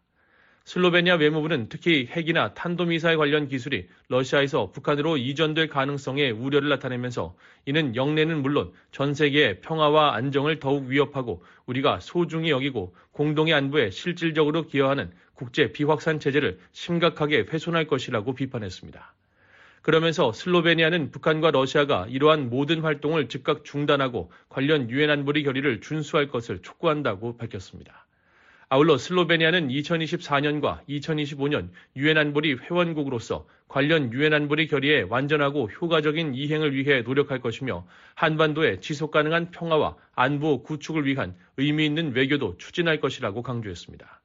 슬로베니아 외무부는 특히 핵이나 탄도미사일 관련 기술이 러시아에서 북한으로 이전될 가능성에 우려를 나타내면서 이는 영내는 물론 전 세계의 평화와 안정을 더욱 위협하고 우리가 소중히 여기고 공동의 안보에 실질적으로 기여하는 국제 비확산 체제를 심각하게 훼손할 것이라고 비판했습니다. 그러면서 슬로베니아는 북한과 러시아가 이러한 모든 활동을 즉각 중단하고 관련 유엔 안보리 결의를 준수할 것을 촉구한다고 밝혔습니다. 아울러 슬로베니아는 2024년과 2025년 유엔 안보리 회원국으로서 관련 유엔 안보리 결의의 완전하고 효과적인 이행을 위해 노력할 것이며 한반도의 지속 가능한 평화와 안보 구축을 위한 의미 있는 외교도 추진할 것이라고 강조했습니다.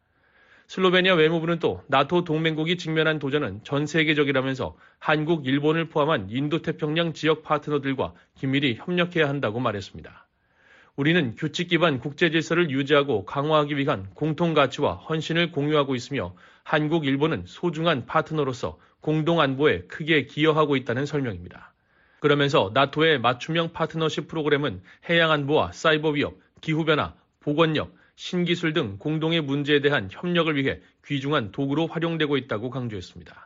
슬로베니아 외무부는 또 나토 동맹국이 직면한 도전은 전 세계적이라면서 한국, 일본을 포함한 인도태평양 지역 파트너들과 긴밀히 협력해야 한다고 말했습니다. 우리는 규칙 기반 국제 질서를 유지하고 강화하기 위한 공통 가치와 헌신을 공유하고 있으며 한국, 일본은 소중한 파트너로서 공동 안보에 크게 기여하고 있다는 설명입니다. 그러면서 나토의 맞춤형 파트너십 프로그램은 해양 안보와 사이버 위협, 기후변화, 보건력, 신기술 등 공동의 문제에 대한 협력을 위해 귀중한 도구로 활용되고 있다고 강조했습니다.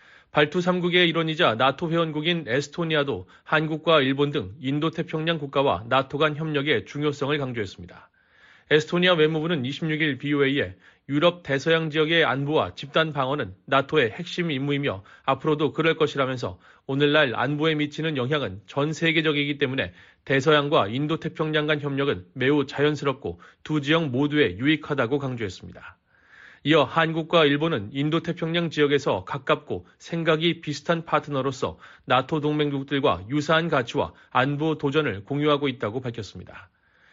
발투 3국의 일원이자 나토 회원국인 에스토니아도 한국과 일본 등 인도태평양 국가와 나토 간 협력의 중요성을 강조했습니다. 에스토니아 외무부는 26일 BOA에 유럽 대서양 지역의 안보와 집단 방어는 나토의 핵심 임무이며 앞으로도 그럴 것이라면서 오늘날 안보에 미치는 영향은 전 세계적이기 때문에 대서양과 인도태평양 간 협력은 매우 자연스럽고 두 지역 모두에 유익하다고 강조했습니다. 이어 한국과 일본은 인도태평양 지역에서 가깝고 생각이 비슷한 파트너로서 나토 동맹국들과 유사한 가치와 안보 도전을 공유하고 있다고 밝혔습니다.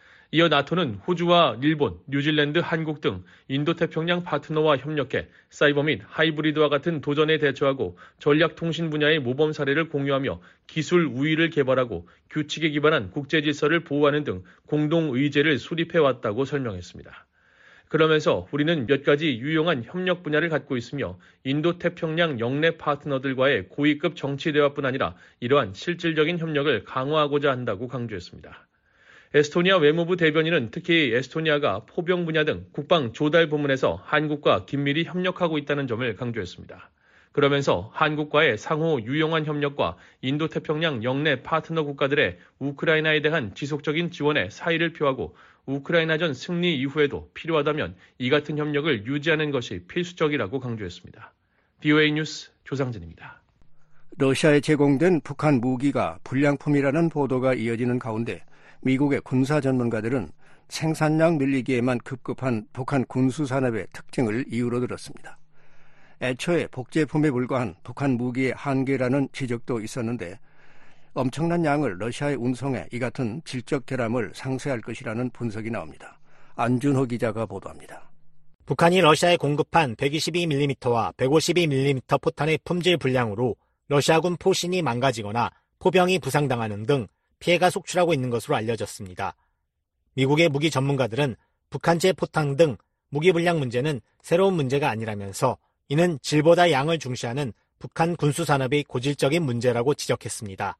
이어 나토는 호주와 일본, 뉴질랜드, 한국 등 인도태평양 파트너와 협력해 사이버 및 하이브리드와 같은 도전에 대처하고 전략통신 분야의 모범 사례를 공유하며 기술 우위를 개발하고 규칙에 기반한 국제 질서를 보호하는 등 공동 의제를 수립해왔다고 설명했습니다. 그러면서 우리는 몇 가지 유용한 협력 분야를 갖고 있으며 인도태평양 영내 파트너들과의 고위급 정치 대화뿐 아니라 이러한 실질적인 협력을 강화하고자 한다고 강조했습니다. 에스토니아 외무부 대변인은 특히 에스토니아가 포병 분야 등 국방 조달 부문에서 한국과 긴밀히 협력하고 있다는 점을 강조했습니다. 그러면서 한국과의 상호 유용한 협력과 인도태평양 영내 파트너 국가들의 우크라이나에 대한 지속적인 지원에 사의를 표하고 우크라이나전 승리 이후에도 필요하다면 이 같은 협력을 유지하는 것이 필수적이라고 강조했습니다. BOA 뉴스 조상진입니다. 러시아에 제공된 북한 무기가 불량품이라는 보도가 이어지는 가운데 미국의 군사 전문가들은 생산량 늘리기에만 급급한 북한 군수산업의 특징을 이유로 들었습니다. 애초에 복제품에 불과한 북한 무기의 한계라는 지적도 있었는데 엄청난 양을 러시아에 운송해 이 같은 질적 결함을 상쇄할 것이라는 분석이 나옵니다. 안준호 기자가 보도합니다. 북한이 러시아에 공급한 122mm와 152mm 포탄의 품질 불량으로 러시아군 포신이 망가지거나 포병이 부상당하는 등 피해가 속출하고 있는 것으로 알려졌습니다. 미국의 무기 전문가들은 북한제 포탄 등 무기 불량 문제는 새로운 문제가 아니라면서 이는 질보다 양을 중시하는 북한 군수산업의 고질적인 문제라고 지적했습니다.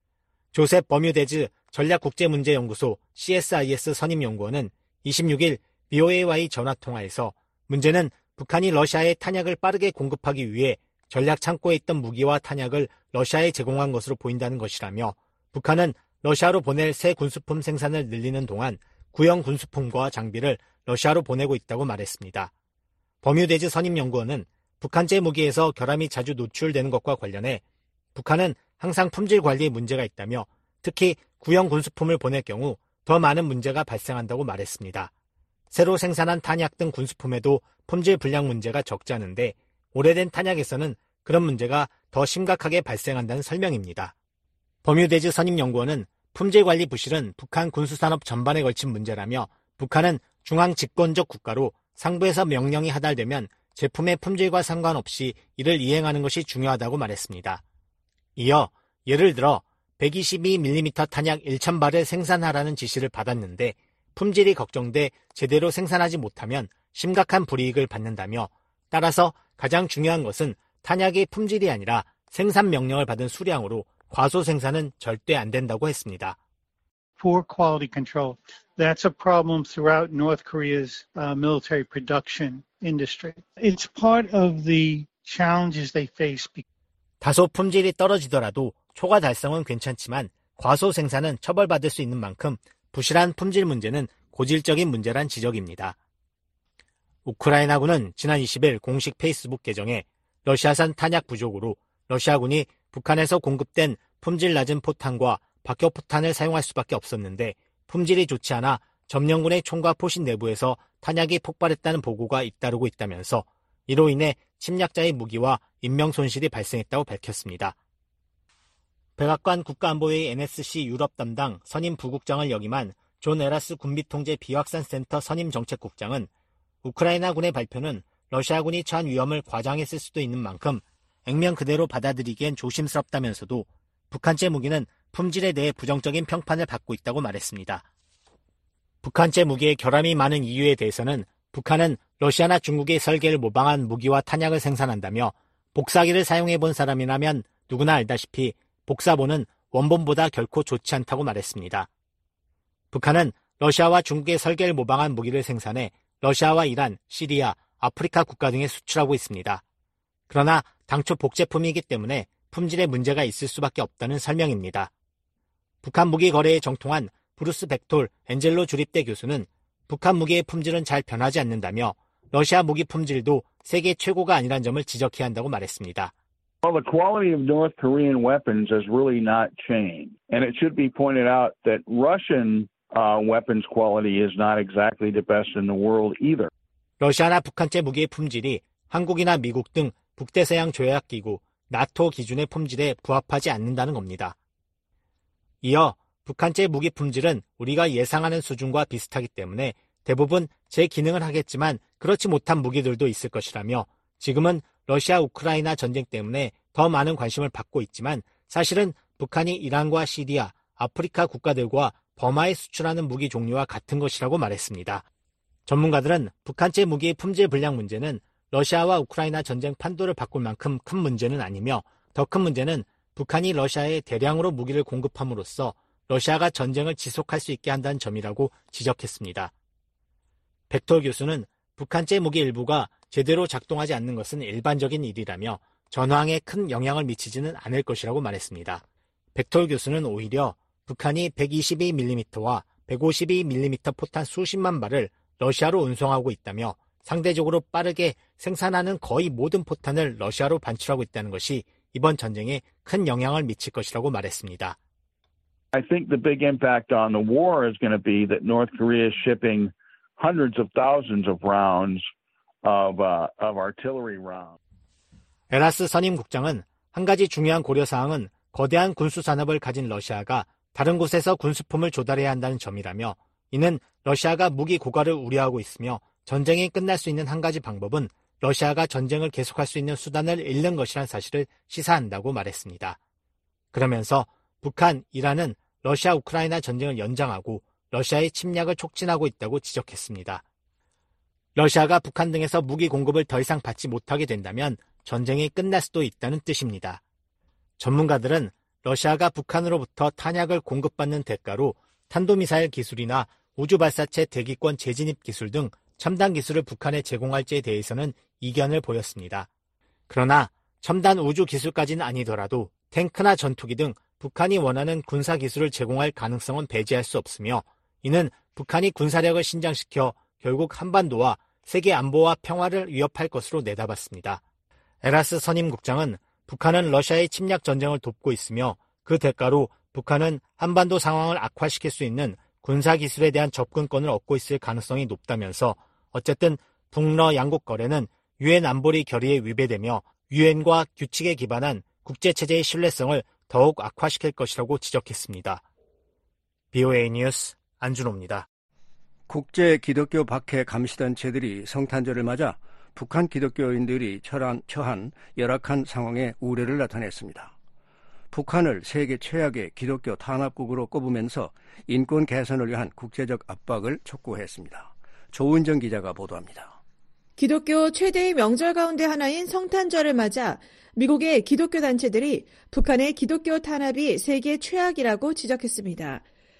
조셉 버뮤데즈 전략국제문제연구소 CSIS 선임연구원은 26일 BOA와의 전화통화에서 문제는 북한이 러시아에 탄약을 빠르게 공급하기 위해 전략 창고에 있던 무기와 탄약을 러시아에 제공한 것으로 보인다는 것이라며 북한은 러시아로 보낼 새 군수품 생산을 늘리는 동안 구형 군수품과 장비를 러시아로 보내고 있다고 말했습니다. 버뮤데즈 선임연구원은 북한제 무기에서 결함이 자주 노출되는 것과 관련해 북한은 항상 품질 관리에 문제가 있다며 특히 구형 군수품을 보낼 경우 더 많은 문제가 발생한다고 말했습니다. 새로 생산한 탄약 등 군수품에도 품질 불량 문제가 적지 않은데 오래된 탄약에서는 그런 문제가 더 심각하게 발생한다는 설명입니다. 버뮤데즈 선임연구원은 품질관리 부실은 북한 군수산업 전반에 걸친 문제라며 북한은 중앙 집권적 국가로 상부에서 명령이 하달되면 제품의 품질과 상관없이 이를 이행하는 것이 중요하다고 말했습니다. 이어 예를 들어 122mm 탄약 1000발을 생산하라는 지시를 받았는데 품질이 걱정돼 제대로 생산하지 못하면 심각한 불이익을 받는다며 따라서 가장 중요한 것은 탄약의 품질이 아니라 생산 명령을 받은 수량으로 과소 생산은 절대 안 된다고 했습니다. Poor quality control. That's a problem throughout North Korea's military production industry. It's part of the challenges they face. 다소 품질이 떨어지더라도 초과 달성은 괜찮지만 과소 생산은 처벌받을 수 있는 만큼 부실한 품질 문제는 고질적인 문제란 지적입니다. 우크라이나군은 지난 20일 공식 페이스북 계정에 러시아산 탄약 부족으로 러시아군이 북한에서 공급된 품질 낮은 포탄과 박격포탄을 사용할 수밖에 없었는데 품질이 좋지 않아 점령군의 총과 포신 내부에서 탄약이 폭발했다는 보고가 잇따르고 있다면서 이로 인해 침략자의 무기와 인명 손실이 발생했다고 밝혔습니다. 백악관 국가안보회의 NSC 유럽 담당 선임 부국장을 역임한 존 에라스 군비통제 비확산센터 선임 정책국장은 우크라이나군의 발표는 러시아군이 처한 위험을 과장했을 수도 있는 만큼 액면 그대로 받아들이기엔 조심스럽다면서도 북한제 무기는 품질에 대해 부정적인 평판을 받고 있다고 말했습니다. 북한제 무기에 결함이 많은 이유에 대해서는 북한은 러시아나 중국의 설계를 모방한 무기와 탄약을 생산한다며 복사기를 사용해본 사람이라면 누구나 알다시피 복사본은 원본보다 결코 좋지 않다고 말했습니다. 북한은 러시아와 중국의 설계를 모방한 무기를 생산해 러시아와 이란, 시리아, 아프리카 국가 등에 수출하고 있습니다. 그러나 당초 복제품이기 때문에 품질에 문제가 있을 수밖에 없다는 설명입니다. 북한 무기 거래에 정통한 브루스 벡톨 엔젤로 주립대 교수는 북한 무기의 품질은 잘 변하지 않는다며 러시아 무기 품질도 세계 최고가 아니란 점을 지적해야 한다고 말했습니다. Well, the quality of North Korean weapons has really not changed. And it should be pointed out that Russian weapons quality is not exactly the best in the world either. 러시아나 북한제 무기의 품질이 한국이나 미국 등 북대서양 조약기구, 나토 기준의 품질에 부합하지 않는다는 겁니다. 이어 북한제 무기 품질은 우리가 예상하는 수준과 비슷하기 때문에 대부분 제 기능을 하겠지만 그렇지 못한 무기들도 있을 것이라며 지금은 러시아 우크라이나 전쟁 때문에 더 많은 관심을 받고 있지만 사실은 북한이 이란과 시리아, 아프리카 국가들과 버마에 수출하는 무기 종류와 같은 것이라고 말했습니다. 전문가들은 북한제 무기의 품질 불량 문제는 러시아와 우크라이나 전쟁 판도를 바꿀 만큼 큰 문제는 아니며 더 큰 문제는 북한이 러시아에 대량으로 무기를 공급함으로써 러시아가 전쟁을 지속할 수 있게 한다는 점이라고 지적했습니다. 벡톨 교수는 북한제 무기 일부가 제대로 작동하지 않는 것은 일반적인 일이라며 전황에 큰 영향을 미치지는 않을 것이라고 말했습니다. 벡톨 교수는 오히려 북한이 122mm와 152mm 포탄 수십만 발을 러시아로 운송하고 있다며 상대적으로 빠르게 생산하는 거의 모든 포탄을 러시아로 반출하고 있다는 것이 이번 전쟁에 큰 영향을 미칠 것이라고 말했습니다. I think the big impact on the war is going to be that North Korea is shipping hundreds of thousands of rounds of artillery rounds. 에라스 선임 국장은 한 가지 중요한 고려사항은 거대한 군수산업을 가진 러시아가 다른 곳에서 군수품을 조달해야 한다는 점이라며 이는 러시아가 무기 고갈을 우려하고 있으며 전쟁이 끝날 수 있는 한 가지 방법은 러시아가 전쟁을 계속할 수 있는 수단을 잃는 것이란 사실을 시사한다고 말했습니다. 그러면서 북한, 이란은 러시아 우크라이나 전쟁을 연장하고 러시아의 침략을 촉진하고 있다고 지적했습니다. 러시아가 북한 등에서 무기 공급을 더 이상 받지 못하게 된다면 전쟁이 끝날 수도 있다는 뜻입니다. 전문가들은 러시아가 북한으로부터 탄약을 공급받는 대가로 탄도미사일 기술이나 우주발사체 대기권 재진입 기술 등 첨단 기술을 북한에 제공할지에 대해서는 이견을 보였습니다. 그러나 첨단 우주 기술까지는 아니더라도 탱크나 전투기 등 북한이 원하는 군사기술을 제공할 가능성은 배제할 수 없으며 이는 북한이 군사력을 신장시켜 결국 한반도와 세계 안보와 평화를 위협할 것으로 내다봤습니다. 에라스 선임 국장은 북한은 러시아의 침략 전쟁을 돕고 있으며 그 대가로 북한은 한반도 상황을 악화시킬 수 있는 군사기술에 대한 접근권을 얻고 있을 가능성이 높다면서 어쨌든 북러 양국 거래는 유엔 안보리 결의에 위배되며 유엔과 규칙에 기반한 국제체제의 신뢰성을 더욱 악화시킬 것이라고 지적했습니다. BOA 뉴스 안준호입니다. 국제 기독교 박해 감시단체들이 성탄절을 맞아 북한 기독교인들이 처한 열악한 상황에 우려를 나타냈습니다. 북한을 세계 최악의 기독교 탄압국으로 꼽으면서 인권 개선을 위한 국제적 압박을 촉구했습니다. 조은정 기자가 보도합니다. 기독교 최대의 명절 가운데 하나인 성탄절을 맞아 미국의 기독교 단체들이 북한의 기독교 탄압이 세계 최악이라고 지적했습니다.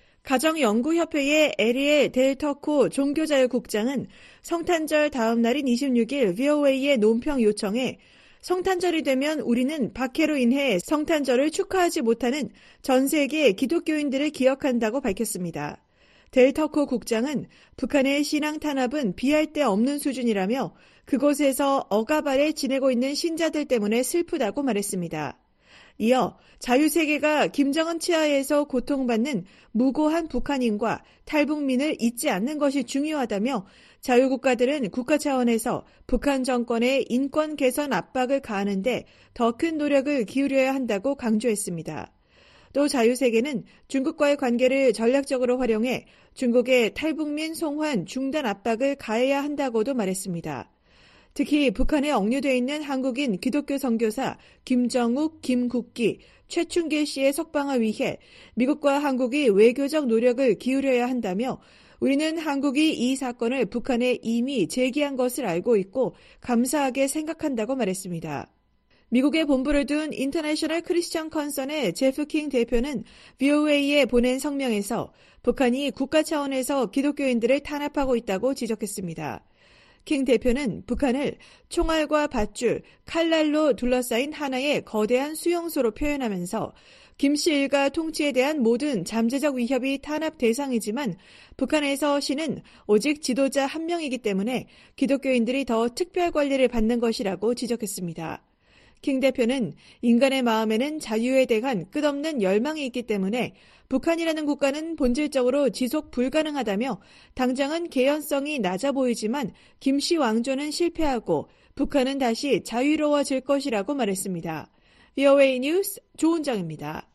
가정연구협회의 에리에 델터코 종교자유국장은 성탄절 다음 날인 26일 VOA의 논평 요청에 성탄절이 되면 우리는 박해로 인해 성탄절을 축하하지 못하는 전 세계 기독교인들을 기억한다고 밝혔습니다. 델터코 국장은 북한의 신앙 탄압은 비할 데 없는 수준이라며 그곳에서 억압 아래 지내고 있는 신자들 때문에 슬프다고 말했습니다. 이어 자유세계가 김정은 치하에서 고통받는 무고한 북한인과 탈북민을 잊지 않는 것이 중요하다며 자유국가들은 국가 차원에서 북한 정권의 인권 개선 압박을 가하는데 더 큰 노력을 기울여야 한다고 강조했습니다. 또 자유세계는 중국과의 관계를 전략적으로 활용해 중국의 탈북민 송환 중단 압박을 가해야 한다고도 말했습니다. 특히 북한에 억류되어 있는 한국인 기독교 선교사 김정욱, 김국기, 최춘길 씨의 석방을 위해 미국과 한국이 외교적 노력을 기울여야 한다며 우리는 한국이 이 사건을 북한에 이미 제기한 것을 알고 있고 감사하게 생각한다고 말했습니다. 미국에 본부를 둔 인터내셔널 크리스천 컨선의 제프 킹 대표는 VOA에 보낸 성명에서 북한이 국가 차원에서 기독교인들을 탄압하고 있다고 지적했습니다. 킹 대표는 북한을 총알과 밧줄, 칼날로 둘러싸인 하나의 거대한 수용소로 표현하면서 김씨 일가 통치에 대한 모든 잠재적 위협이 탄압 대상이지만 북한에서 시는 오직 지도자 한 명이기 때문에 기독교인들이 더 특별 관리를 받는 것이라고 지적했습니다. 킹 대표는 인간의 마음에는 자유에 대한 끝없는 열망이 있기 때문에 북한이라는 국가는 본질적으로 지속 불가능하다며 당장은 개연성이 낮아 보이지만 김씨 왕조는 실패하고 북한은 다시 자유로워질 것이라고 말했습니다. VOA 뉴스 조은정입니다.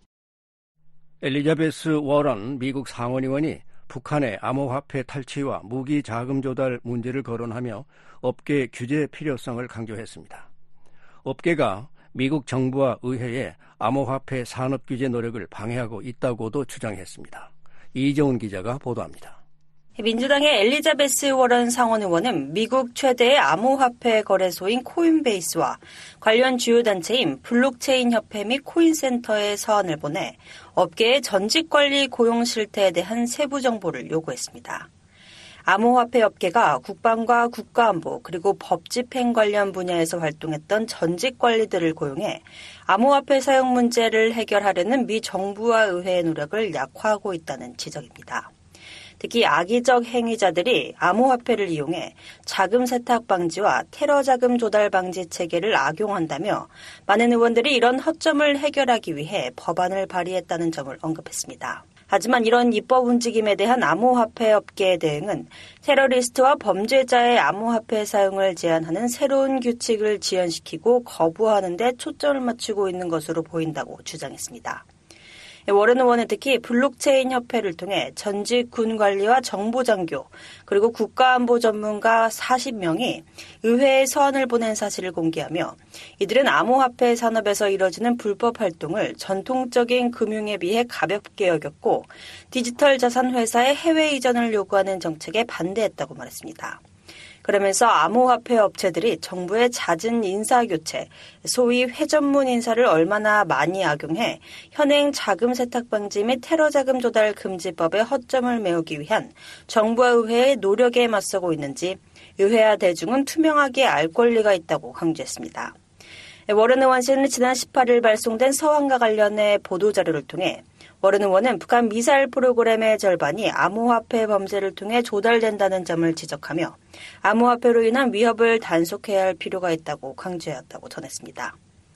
엘리자베스 워런 미국 상원의원이 북한의 암호화폐 탈취와 무기 자금 조달 문제를 거론하며 업계 규제 필요성을 강조했습니다. 업계가 미국 정부와 의회에 암호화폐 산업 규제 노력을 방해하고 있다고도 주장했습니다. 이정훈 기자가 보도합니다. 민주당의 엘리자베스 워런 상원의원은 미국 최대의 암호화폐 거래소인 코인베이스와 관련 주요 단체인 블록체인 협회 및 코인센터에 서한을 보내 업계의 전직관리 고용 실태에 대한 세부 정보를 요구했습니다. 암호화폐 업계가 국방과 국가안보 그리고 법집행 관련 분야에서 활동했던 전직 관리들을 고용해 암호화폐 사용 문제를 해결하려는 미 정부와 의회의 노력을 약화하고 있다는 지적입니다. 특히 악의적 행위자들이 암호화폐를 이용해 자금 세탁 방지와 테러 자금 조달 방지 체계를 악용한다며 많은 의원들이 이런 허점을 해결하기 위해 법안을 발의했다는 점을 언급했습니다. 하지만 이런 입법 움직임에 대한 암호화폐 업계의 대응은 테러리스트와 범죄자의 암호화폐 사용을 제한하는 새로운 규칙을 지연시키고 거부하는 데 초점을 맞추고 있는 것으로 보인다고 주장했습니다. 워런 의원은 특히 블록체인 협회를 통해 전직 군 관리와 정보장교 그리고 국가안보 전문가 40명이 의회에 서한을 보낸 사실을 공개하며 이들은 암호화폐 산업에서 이뤄지는 불법 활동을 전통적인 금융에 비해 가볍게 여겼고 디지털 자산 회사의 해외 이전을 요구하는 정책에 반대했다고 말했습니다. 그러면서 암호화폐 업체들이 정부의 잦은 인사교체, 소위 회전문 인사를 얼마나 많이 악용해 현행 자금 세탁 방지 및 테러 자금 조달 금지법의 허점을 메우기 위한 정부와 의회의 노력에 맞서고 있는지 의회와 대중은 투명하게 알 권리가 있다고 강조했습니다. 워런 의원 씨는 지난 18일 발송된 서한과 관련해 보도자료를 통해 워런 의원은 북한 미사일 프로그램의 절반이 암호화폐 범죄를 통해 조달된다는 점을 지적하며 암호화폐로 인한 위협을 단속해야 할 필요가 있다고 강조했다고 전했습니다.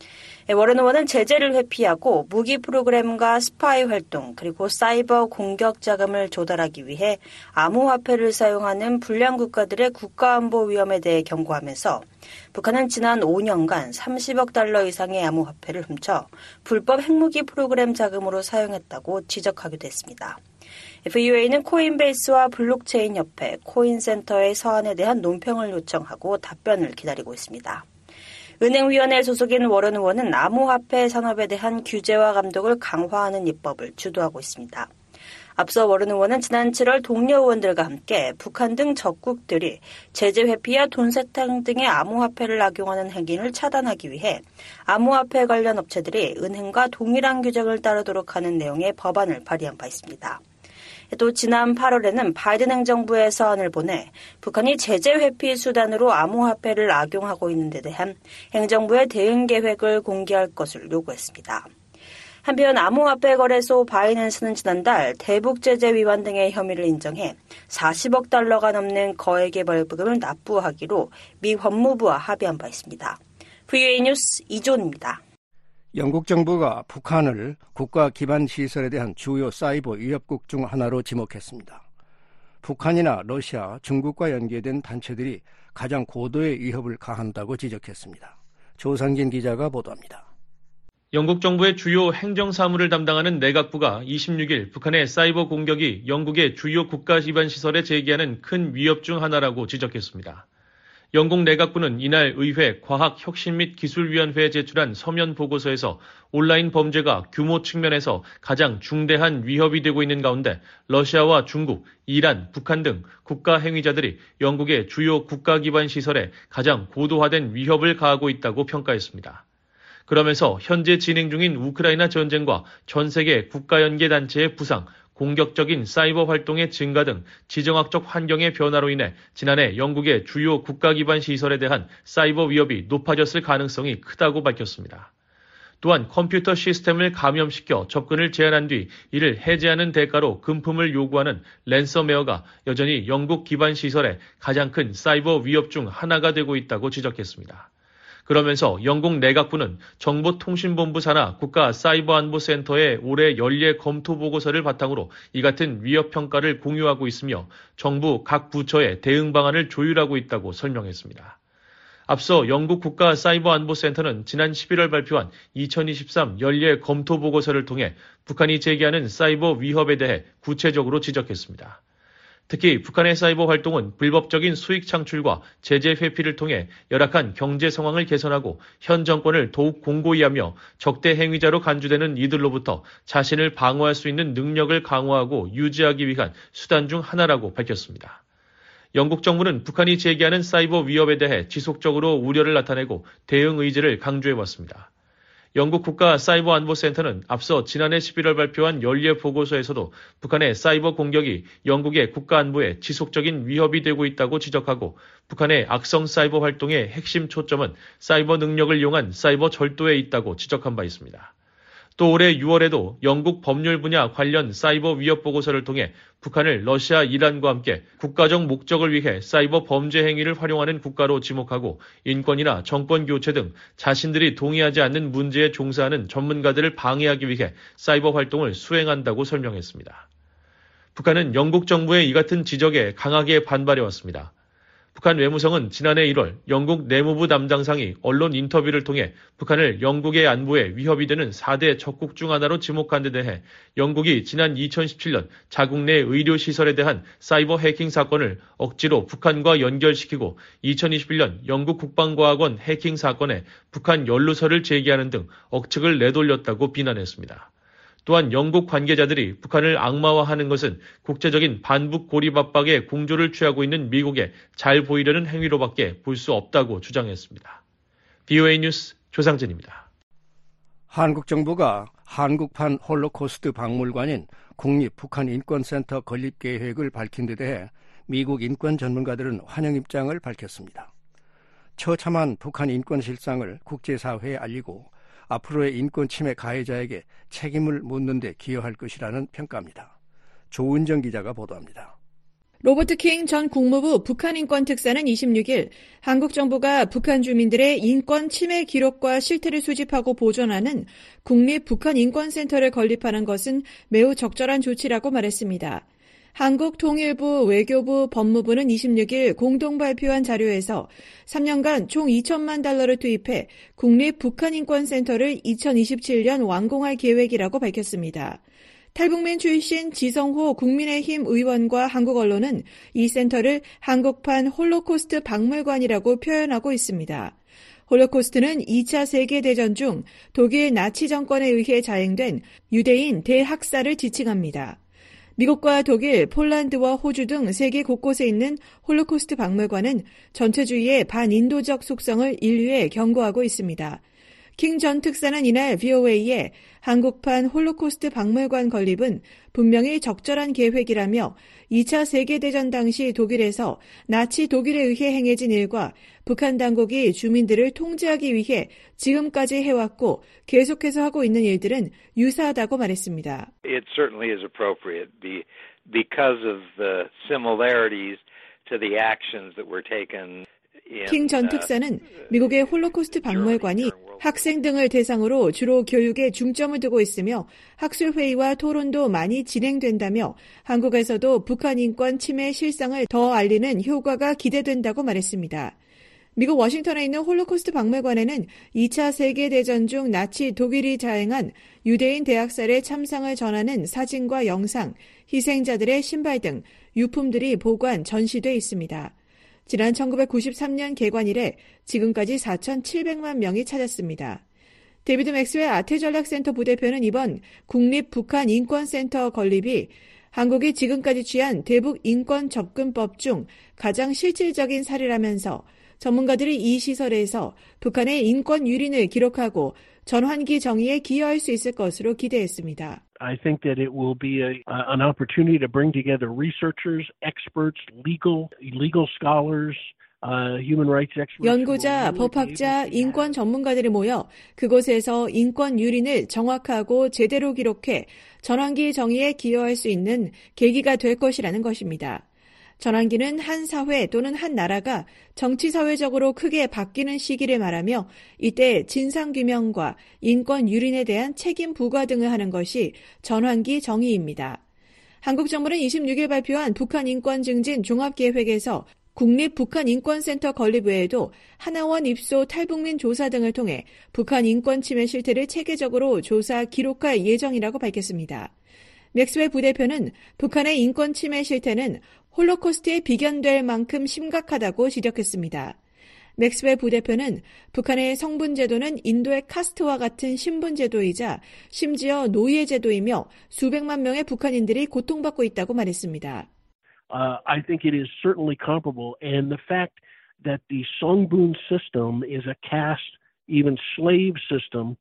워런 의원은 제재를 회피하고 무기 프로그램과 스파이 활동 그리고 사이버 공격 자금을 조달하기 위해 암호화폐를 사용하는 불량 국가들의 국가안보 위험에 대해 경고하면서 북한은 지난 5년간 30억 달러 이상의 암호화폐를 훔쳐 불법 핵무기 프로그램 자금으로 사용했다고 지적하기도 했습니다. VOA는 코인베이스와 블록체인 협회, 코인센터의 서한에 대한 논평을 요청하고 답변을 기다리고 있습니다. 은행위원회 소속인 워런 의원은 암호화폐 산업에 대한 규제와 감독을 강화하는 입법을 주도하고 있습니다. 앞서 워런 의원은 지난 7월 동료 의원들과 함께 북한 등 적국들이 제재 회피와 돈 세탁 등의 암호화폐를 악용하는 행위를 차단하기 위해 암호화폐 관련 업체들이 은행과 동일한 규정을 따르도록 하는 내용의 법안을 발의한 바 있습니다. 또 지난 8월에는 바이든 행정부에 서한을 보내 북한이 제재 회피 수단으로 암호화폐를 악용하고 있는 데 대한 행정부의 대응 계획을 공개할 것을 요구했습니다. 한편 암호화폐 거래소 바이낸스는 지난달 대북 제재 위반 등의 혐의를 인정해 40억 달러가 넘는 거액의 벌금을 납부하기로 미 법무부와 합의한 바 있습니다. VOA 뉴스 이존입니다. 영국 정부가 북한을 국가 기반 시설에 대한 주요 사이버 위협국 중 하나로 지목했습니다. 북한이나 러시아, 중국과 연계된 단체들이 가장 고도의 위협을 가한다고 지적했습니다. 조상진 기자가 보도합니다. 영국 정부의 주요 행정 사무를 담당하는 내각부가 26일 북한의 사이버 공격이 영국의 주요 국가 기반 시설에 제기하는 큰 위협 중 하나라고 지적했습니다. 영국 내각부는 이날 의회 과학혁신 및 기술위원회에 제출한 서면 보고서에서 온라인 범죄가 규모 측면에서 가장 중대한 위협이 되고 있는 가운데 러시아와 중국, 이란, 북한 등 국가 행위자들이 영국의 주요 국가 기반 시설에 가장 고도화된 위협을 가하고 있다고 평가했습니다. 그러면서 현재 진행 중인 우크라이나 전쟁과 전 세계 국가연계단체의 부상, 공격적인 사이버 활동의 증가 등 지정학적 환경의 변화로 인해 지난해 영국의 주요 국가 기반 시설에 대한 사이버 위협이 높아졌을 가능성이 크다고 밝혔습니다. 또한 컴퓨터 시스템을 감염시켜 접근을 제한한 뒤 이를 해제하는 대가로 금품을 요구하는 랜섬웨어가 여전히 영국 기반 시설의 가장 큰 사이버 위협 중 하나가 되고 있다고 지적했습니다. 그러면서 영국 내각부는 정보통신본부 산하 국가사이버안보센터의 올해 연례 검토 보고서를 바탕으로 이 같은 위협 평가를 공유하고 있으며 정부 각 부처의 대응 방안을 조율하고 있다고 설명했습니다. 앞서 영국 국가사이버안보센터는 지난 11월 발표한 2023 연례 검토 보고서를 통해 북한이 제기하는 사이버 위협에 대해 구체적으로 지적했습니다. 특히 북한의 사이버 활동은 불법적인 수익 창출과 제재 회피를 통해 열악한 경제 상황을 개선하고 현 정권을 더욱 공고히 하며 적대 행위자로 간주되는 이들로부터 자신을 방어할 수 있는 능력을 강화하고 유지하기 위한 수단 중 하나라고 밝혔습니다. 영국 정부는 북한이 제기하는 사이버 위협에 대해 지속적으로 우려를 나타내고 대응 의지를 강조해왔습니다. 영국 국가사이버안보센터는 앞서 지난해 11월 발표한 연례 보고서에서도 북한의 사이버 공격이 영국의 국가안보에 지속적인 위협이 되고 있다고 지적하고 북한의 악성 사이버 활동의 핵심 초점은 사이버 능력을 이용한 사이버 절도에 있다고 지적한 바 있습니다. 또 올해 6월에도 영국 법률 분야 관련 사이버 위협 보고서를 통해 북한을 러시아, 이란과 함께 국가적 목적을 위해 사이버 범죄 행위를 활용하는 국가로 지목하고 인권이나 정권 교체 등 자신들이 동의하지 않는 문제에 종사하는 전문가들을 방해하기 위해 사이버 활동을 수행한다고 설명했습니다. 북한은 영국 정부의 이 같은 지적에 강하게 반발해왔습니다. 북한 외무성은 지난해 1월 영국 내무부 담당상이 언론 인터뷰를 통해 북한을 영국의 안보에 위협이 되는 4대 적국 중 하나로 지목한 데 대해 영국이 지난 2017년 자국 내 의료시설에 대한 사이버 해킹 사건을 억지로 북한과 연결시키고 2021년 영국 국방과학원 해킹 사건에 북한 연루설을 제기하는 등 억측을 내돌렸다고 비난했습니다. 또한 영국 관계자들이 북한을 악마화하는 것은 국제적인 반북 고립 압박에 공조를 취하고 있는 미국에 잘 보이려는 행위로밖에 볼 수 없다고 주장했습니다. VOA 뉴스 조상진입니다. 한국 정부가 한국판 홀로코스트 박물관인 국립북한인권센터 건립 계획을 밝힌 데 대해 미국 인권 전문가들은 환영 입장을 밝혔습니다. 처참한 북한 인권 실상을 국제사회에 알리고 앞으로의 인권 침해 가해자에게 책임을 묻는 데 기여할 것이라는 평가입니다. 조은정 기자가 보도합니다. 로버트 킹 전 국무부 북한인권특사는 26일 한국 정부가 북한 주민들의 인권 침해 기록과 실태를 수집하고 보존하는 국립북한인권센터를 건립하는 것은 매우 적절한 조치라고 말했습니다. 한국 통일부, 외교부, 법무부는 26일 공동 발표한 자료에서 3년간 총 2천만 달러를 투입해 국립북한인권센터를 2027년 완공할 계획이라고 밝혔습니다. 탈북민 출신 지성호 국민의힘 의원과 한국 언론은 이 센터를 한국판 홀로코스트 박물관이라고 표현하고 있습니다. 홀로코스트는 2차 세계대전 중 독일 나치 정권에 의해 자행된 유대인 대학살을 지칭합니다. 미국과 독일, 폴란드와 호주 등 세계 곳곳에 있는 홀로코스트 박물관은 전체주의의 반인도적 속성을 인류에 경고하고 있습니다. 킹 전 특사는 이날 VOA에 한국판 홀로코스트 박물관 건립은 분명히 적절한 계획이라며 2차 세계대전 당시 독일에서 나치 독일에 의해 행해진 일과 북한 당국이 주민들을 통제하기 위해 지금까지 해왔고 계속해서 하고 있는 일들은 유사하다고 말했습니다. It certainly is appropriate because of the similarities to the actions that were taken. 킹 전 특사는 미국의 홀로코스트 박물관이 학생 등을 대상으로 주로 교육에 중점을 두고 있으며 학술회의와 토론도 많이 진행된다며 한국에서도 북한 인권 침해 실상을 더 알리는 효과가 기대된다고 말했습니다. 미국 워싱턴에 있는 홀로코스트 박물관에는 2차 세계대전 중 나치 독일이 자행한 유대인 대학살의 참상을 전하는 사진과 영상, 희생자들의 신발 등 유품들이 보관, 전시돼 있습니다. 지난 1993년 개관 이래 지금까지 4,700만 명이 찾았습니다. 데이비드 맥스웰 아태전략센터 부대표는 이번 국립북한인권센터 건립이 한국이 지금까지 취한 대북인권접근법 중 가장 실질적인 사례라면서 전문가들이 이 시설에서 북한의 인권 유린을 기록하고 전환기 정의에 기여할 수 있을 것으로 기대했습니다. I think that it will be an opportunity to bring together researchers, experts, legal scholars, human rights experts. 연구자, 법학자, 인권 전문가들이 모여 그곳에서 인권 유린을 정확하고 제대로 기록해 전환기 정의에 기여할 수 있는 계기가 될 것이라는 것입니다. 전환기는 한 사회 또는 한 나라가 정치사회적으로 크게 바뀌는 시기를 말하며 이때 진상규명과 인권 유린에 대한 책임 부과 등을 하는 것이 전환기 정의입니다. 한국 정부는 26일 발표한 북한 인권 증진 종합계획에서 국립북한인권센터 건립 외에도 하나원 입소 탈북민 조사 등을 통해 북한 인권 침해 실태를 체계적으로 조사 기록할 예정이라고 밝혔습니다. 맥스웰 부대표는 북한의 인권 침해 실태는 홀로코스트에 비견될 만큼 심각하다고 지적했습니다. 맥스웰 부대표는 북한의 성분제도는 인도의 카스트와 같은 신분제도이자 심지어 노예제도이며 수백만 명의 북한인들이 고통받고 있다고 말했습니다. I think it is certainly comparable, and the fact that the Songbun system is a caste, even slave system.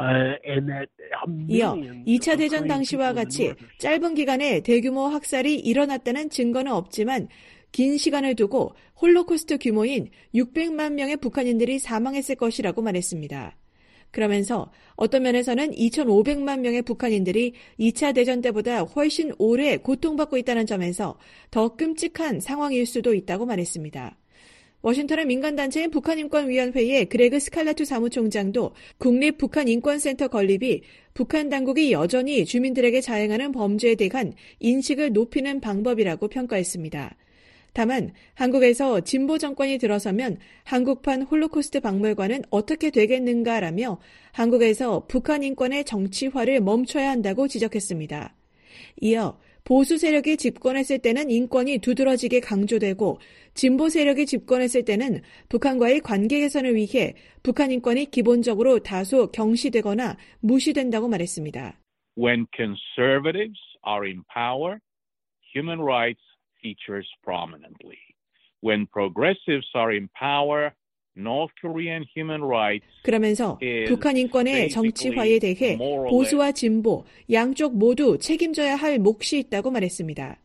이어 2차 대전 당시와 같이 짧은 기간에 대규모 학살이 일어났다는 증거는 없지만 긴 시간을 두고 홀로코스트 규모인 600만 명의 북한인들이 사망했을 것이라고 말했습니다. 그러면서 어떤 면에서는 2,500만 명의 북한인들이 2차 대전 때보다 훨씬 오래 고통받고 있다는 점에서 더 끔찍한 상황일 수도 있다고 말했습니다. 워싱턴의 민간단체인 북한인권위원회의 그레그 스칼라투 사무총장도 국립북한인권센터 건립이 북한 당국이 여전히 주민들에게 자행하는 범죄에 대한 인식을 높이는 방법이라고 평가했습니다. 다만 한국에서 진보 정권이 들어서면 한국판 홀로코스트 박물관은 어떻게 되겠는가라며 한국에서 북한 인권의 정치화를 멈춰야 한다고 지적했습니다. 이어 보수 세력이 집권했을 때는 인권이 두드러지게 강조되고 진보 세력이 집권했을 때는 북한과의 관계 개선을 위해 북한 인권이 기본적으로 다소 경시되거나 무시된다고 말했습니다. When conservatives are in power, human rights features prominently. When progressives are in power, North Korean human rights. 그러면서 북한 인권의 정치화에 대해 보수와 진보 양쪽 모두 책임져야 할 몫이 있다고 말했습니다.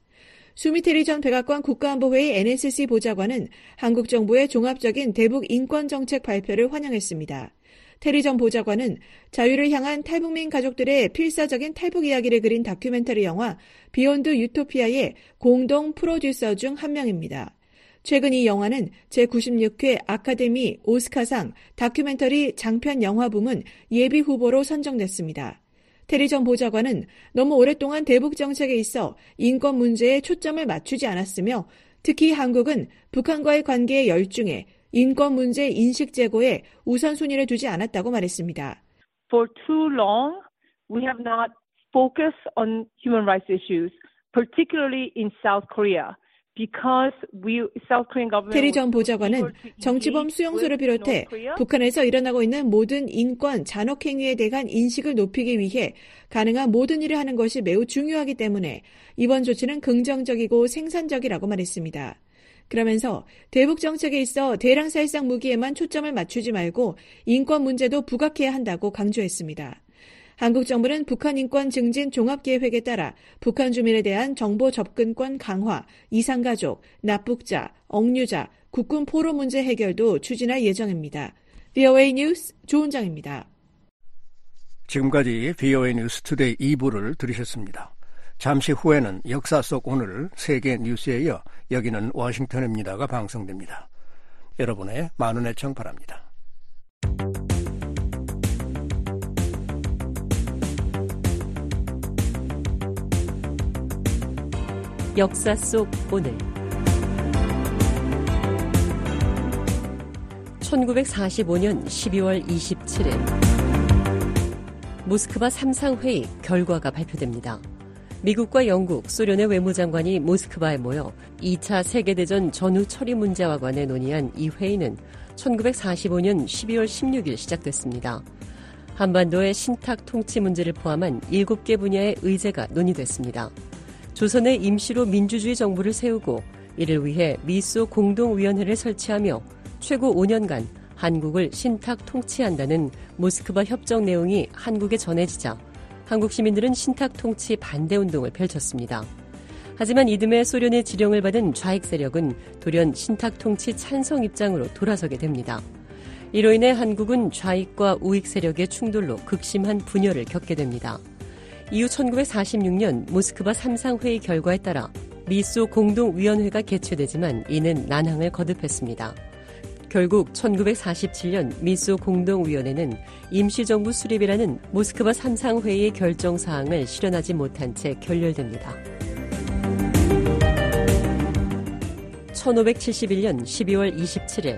수미테리 전 백악관 국가안보회의 NSC 보좌관은 한국 정부의 종합적인 대북 인권 정책 발표를 환영했습니다. 테리 전 보좌관은 자유를 향한 탈북민 가족들의 필사적인 탈북 이야기를 그린 다큐멘터리 영화 비욘드 유토피아의 공동 프로듀서 중 한 명입니다. 최근 이 영화는 제96회 아카데미 오스카상 다큐멘터리 장편 영화 부문 예비 후보로 선정됐습니다. 테리 전 보좌관은 너무 오랫동안 대북 정책에 있어 인권 문제에 초점을 맞추지 않았으며 특히 한국은 북한과의 관계에 열중해 인권 문제 인식 제고에 우선순위를 두지 않았다고 말했습니다. For too long, we have not focused on human rights issues, particularly in South Korea. 테리 전 보좌관은 정치범 수용소를 비롯해 북한에서 일어나고 있는 모든 인권, 잔혹행위에 대한 인식을 높이기 위해 가능한 모든 일을 하는 것이 매우 중요하기 때문에 이번 조치는 긍정적이고 생산적이라고 말했습니다. 그러면서 대북 정책에 있어 대량 살상 무기에만 초점을 맞추지 말고 인권 문제도 부각해야 한다고 강조했습니다. 한국 정부는 북한 인권 증진 종합계획에 따라 북한 주민에 대한 정보 접근권 강화, 이상가족, 납북자, 억류자, 국군 포로 문제 해결도 추진할 예정입니다. VOA 뉴스 조은정입니다. 지금까지 VOA 뉴스 투데이 2부를 들으셨습니다. 잠시 후에는 역사 속 오늘 세계 뉴스에 이어 여기는 워싱턴입니다가 방송됩니다. 여러분의 많은 애청 바랍니다. 역사 속 오늘 1945년 12월 27일 모스크바 3상회의 결과가 발표됩니다. 미국과 영국, 소련의 외무장관이 모스크바에 모여 2차 세계대전 전후 처리 문제와 관해 논의한 이 회의는 1945년 12월 16일 시작됐습니다. 한반도의 신탁 통치 문제를 포함한 7개 분야의 의제가 논의됐습니다. 조선에 임시로 민주주의 정부를 세우고 이를 위해 미소 공동위원회를 설치하며 최고 5년간 한국을 신탁 통치한다는 모스크바 협정 내용이 한국에 전해지자 한국 시민들은 신탁 통치 반대 운동을 펼쳤습니다. 하지만 이듬해 소련의 지령을 받은 좌익 세력은 돌연 신탁 통치 찬성 입장으로 돌아서게 됩니다. 이로 인해 한국은 좌익과 우익 세력의 충돌로 극심한 분열을 겪게 됩니다. 이후 1946년 모스크바 3상회의 결과에 따라 미소 공동위원회가 개최되지만 이는 난항을 거듭했습니다. 결국 1947년 미소 공동위원회는 임시정부 수립이라는 모스크바 3상회의의 결정사항을 실현하지 못한 채 결렬됩니다. 1571년 12월 27일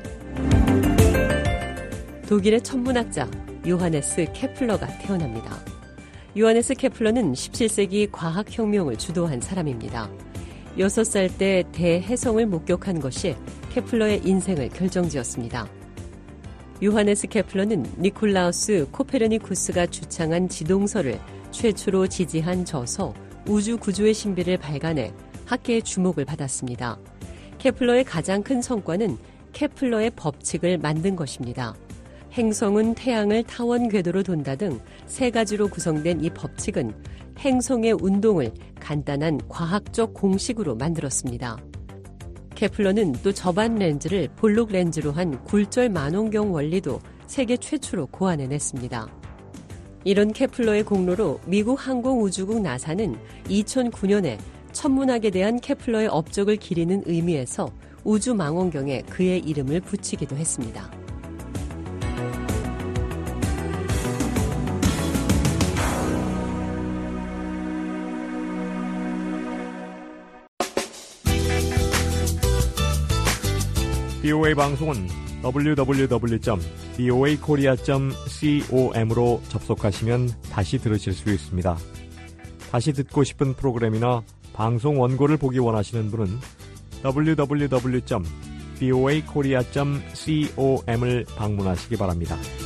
독일의 천문학자 요하네스 케플러가 태어납니다. 요하네스 케플러는 17세기 과학혁명을 주도한 사람입니다. 6살 때 대혜성을 목격한 것이 케플러의 인생을 결정지었습니다. 요하네스 케플러는 니콜라우스 코페르니쿠스가 주창한 지동설을 최초로 지지한 저서 우주 구조의 신비를 발간해 학계의 주목을 받았습니다. 케플러의 가장 큰 성과는 케플러의 법칙을 만든 것입니다. 행성은 태양을 타원 궤도로 돈다 등 3가지로 구성된 이 법칙은 행성의 운동을 간단한 과학적 공식으로 만들었습니다. 케플러는 또 저반 렌즈를 볼록 렌즈로 한 굴절 만원경 원리도 세계 최초로 고안해냈습니다. 이런 케플러의 공로로 미국 항공우주국 나사는 2009년에 천문학에 대한 케플러의 업적을 기리는 의미에서 우주망원경에 그의 이름을 붙이기도 했습니다. BOA 방송은 www.boakorea.com으로 접속하시면 다시 들으실 수 있습니다. 다시 듣고 싶은 프로그램이나 방송 원고를 보기 원하시는 분은 www.boakorea.com을 방문하시기 바랍니다.